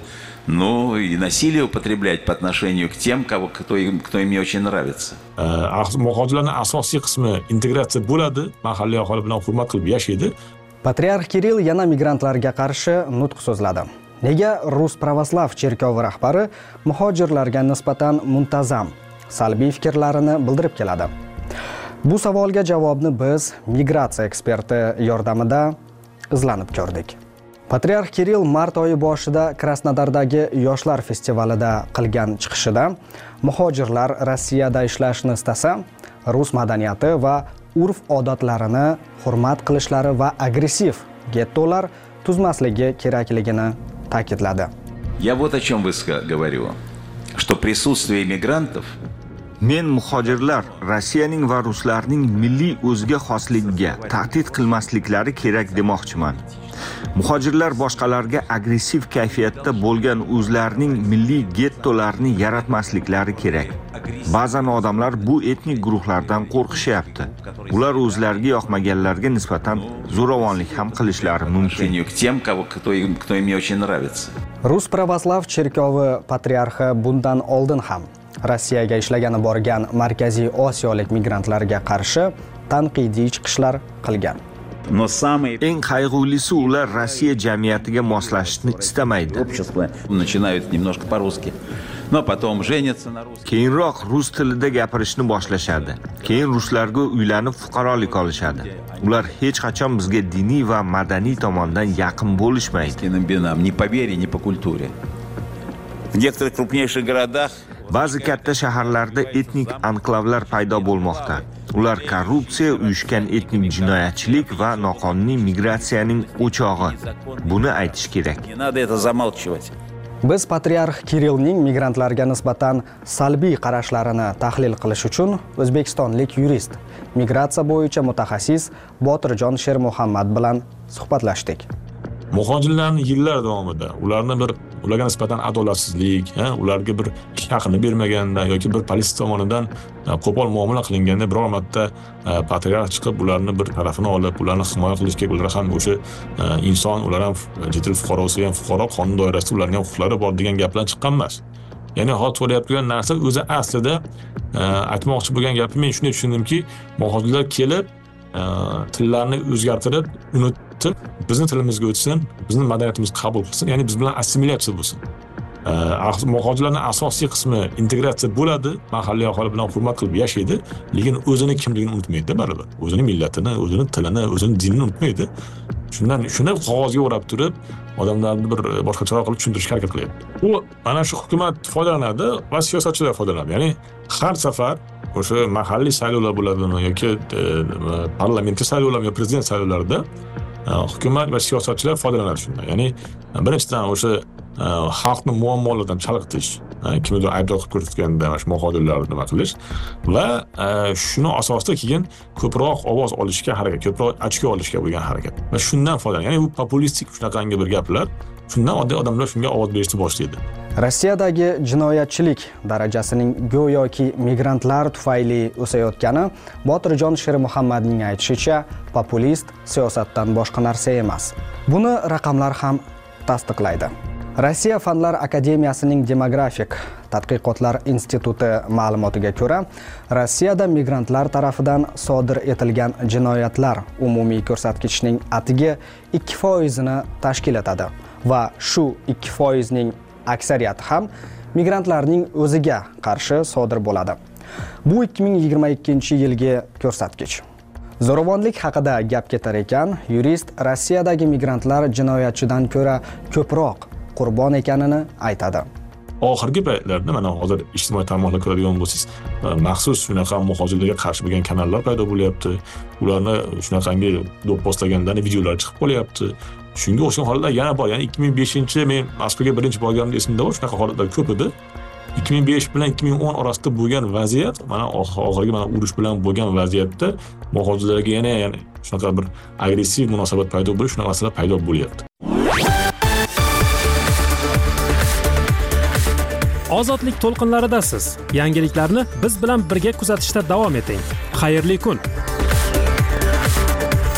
и насилие употреблять по отношению к тем, кто им не очень nравится. Muhojirlarning asosiy qismi integratsiya bo'ladi, mahalliy aholi bilan hurmat qilib yashaydi. Patriarx Kirill yana migrantlarga qarshi nutq so'zladi. Nega Rus pravoslav cherkovi rahbari muhojirlarga nisbatan muntazam salbiy fikrlarini bildirib keladi? Bu savolga javobni biz migratsiya eksperti yordamida izlanib ko'rdik. Patriarx Kirill mart oyi boshida Krasnodardagi yoshlar festivalida qilgan chiqishida muhojirlar Rossiyada ishlashni istasa, rus madaniyati va urf-odatlarini hurmat qilishlari va agressiv gettolar tuzmasligi kerakligini ta'kidladi. Я вот о чем говорю, что присутствие мигрантов Men muhojirlar Rossiyaning va ruslarning milliy o'ziga xosligiga tahdid qilmasliklari kerak demoqchiman. Muhojirlar boshqalarga agressiv kayfiyatda bo'lgan o'zlarining milliy gettolarini yaratmasliklari kerak. Ba'zan odamlar bu etnik guruhlardan qo'rqishyapti. Ular o'zlariga yoqmaganlarga nisbatan zo'ravonlik ham qilishlari mumkin. Кто им не очень nравится. Rus pravoslav cherkovi patriarxi bundan oldin ham Rossiyaga ishlagani borgan Markaziy Osiyolik migrantlarga qarshi tanqidiy chiqishlar qilgan. Eng qayg'ulisi ular Rossiya jamiyatiga moslashishni istamaydi. Начинают немножко по-русски, но потом женятся на русском. Keyinroq rus tilida gapirishni boshlashadi. Keyin ruslarga uylanib fuqarolik olishadi. Ular hech qachon bizga diniy va madaniy tomondan yaqin bo'lishmaydi. Ни по вере, ни по культуре. В некоторых крупнейших городах ba'zi katta shaharlarda etnik anklavlar paydo bo'lmoqda. Ular korrupsiya, uyushgan etnik jinoyatchilik va noqonuniy migratsiyaning o'chog'i. Buni aytish kerak. Biz patriarx Kirillning migrantlarga nisbatan salbiy qarashlarini tahlil qilish uchun o'zbekistonlik yurist, migratsiya bo'yicha mutaxassis Botirjon Shermuhammad bilan suhbatlashdik. Muhojirlarning yillar davomida ularga nisbatan adolatsizlik, ularga bir haqini bermaganda yoki bir politsiya tomonidan qo'pol muomala qilinganda biror marta patriarx chiqib ularni bir tarafini olib, ularni himoya qilishga, ular ham o'sha inson, ular ham chet el fuqarosi ham fuqaro, qonun doirasida ularning ham huquqlari bor degan gaplar chiqqan emas. Ya'ni hozir bo'layotgan narsa o'zi aslida aytmoqchi bo'lgan gapim, men shunday tushundimki, muhojirlar kelib tillarni o'zgartirib, unutib, bizni tilimizga o'tsin, bizni madaniyatimizni qabul qilsin, ya'ni biz bilan assimilyatsiya bo'lsin. Muhojirlarning asosiy qismi integratsiya bo'ladi, mahalliy aholi bilan hurmat qilib yashaydi, lekin o'zini kimligini unutmaydi baribir. O'zini millatini, o'zini tilini, o'zini dinini unutmaydi. Shuni qog'ozga o'rab turib, odamlarni bir boshqacharoq qilib tushuntirishga harakat qilyapti. U mana shu hukumat foydalanadi va siyosatchilar foydalanadi. Ya'ni har safar o'sha mahalliy saylovlar bo'ladimi yoki parlamentga saylovlarmi yo prezident saylovlarida hukumat va siyosatchilar foydalanadi shundan. Ya'ni birinchidan o'sha xalqni muammolaridan chalg'itish, kimnidir aybdor qilib ko'rsatganda mana shu muxojirlarni nima qilish va shuni asosida keyin ko'proq ovoz olishga harakat, ko'proq ochko olishga bo'lgan harakat. Va shundan foydalan. Ya'ni bu populistik shunaqangi bir gaplar. Shundan oddiy odamlar shunga ovoz berishni boshlaydi. Rossiyadagi jinoyatchilik darajasining go'yoki migrantlar tufayli o'sayotgani Botirjon Shermuhammadning aytishicha, populist siyosatdan boshqa narsa emas. Buni raqamlar ham tasdiqlaydi. Rossiya Fanlar akademiyasining demografik tadqiqotlar instituti ma'lumotiga ko'ra, Rossiyada migrantlar tarafidan sodir etilgan jinoyatlar umumiy ko'rsatkichning atigi 2% ni tashkil etadi va shu 2% ning aksariyati ham migrantlarning o'ziga qarshi sodir bo'ladi. Bu 2022-yilgi ko'rsatkich. Zo'ravonlik haqida gap ketar ekan, yurist Rossiyadagi migrantlar jinoyatchidan ko'ra ko'proq qurbon ekanini aytadi. Oxirgi paytlarda mana hozir ijtimoiy tarmoqlarga ko'radigan bo'lsangiz, maxsus shunaqa muhojirlarga qarshi bo'lgan kanallar paydo bo'lyapti. Ularni shunaqangi do'pposlagandan videolar chiqib qolyapti. Shunga o'xshagan holatlar yana bor. Ya'ni 2005 men Moskvaga birinchi borganimda esimda bor, shunaqa holatlar ko'p edi. 2005 bilan 2010 orasida bo'lgan vaziyat, mana oxirgi mana urush bilan bo'lgan vaziyatda muhojirlarga yana shunaqa bir agressiv munosabat paydo bo'lish, shunaqa narsalar paydo bo'lyapti. Ozodlik to'lqinlaridasiz. Yangiliklarni biz bilan birga kuzatishda davom eting. Xayrli kun.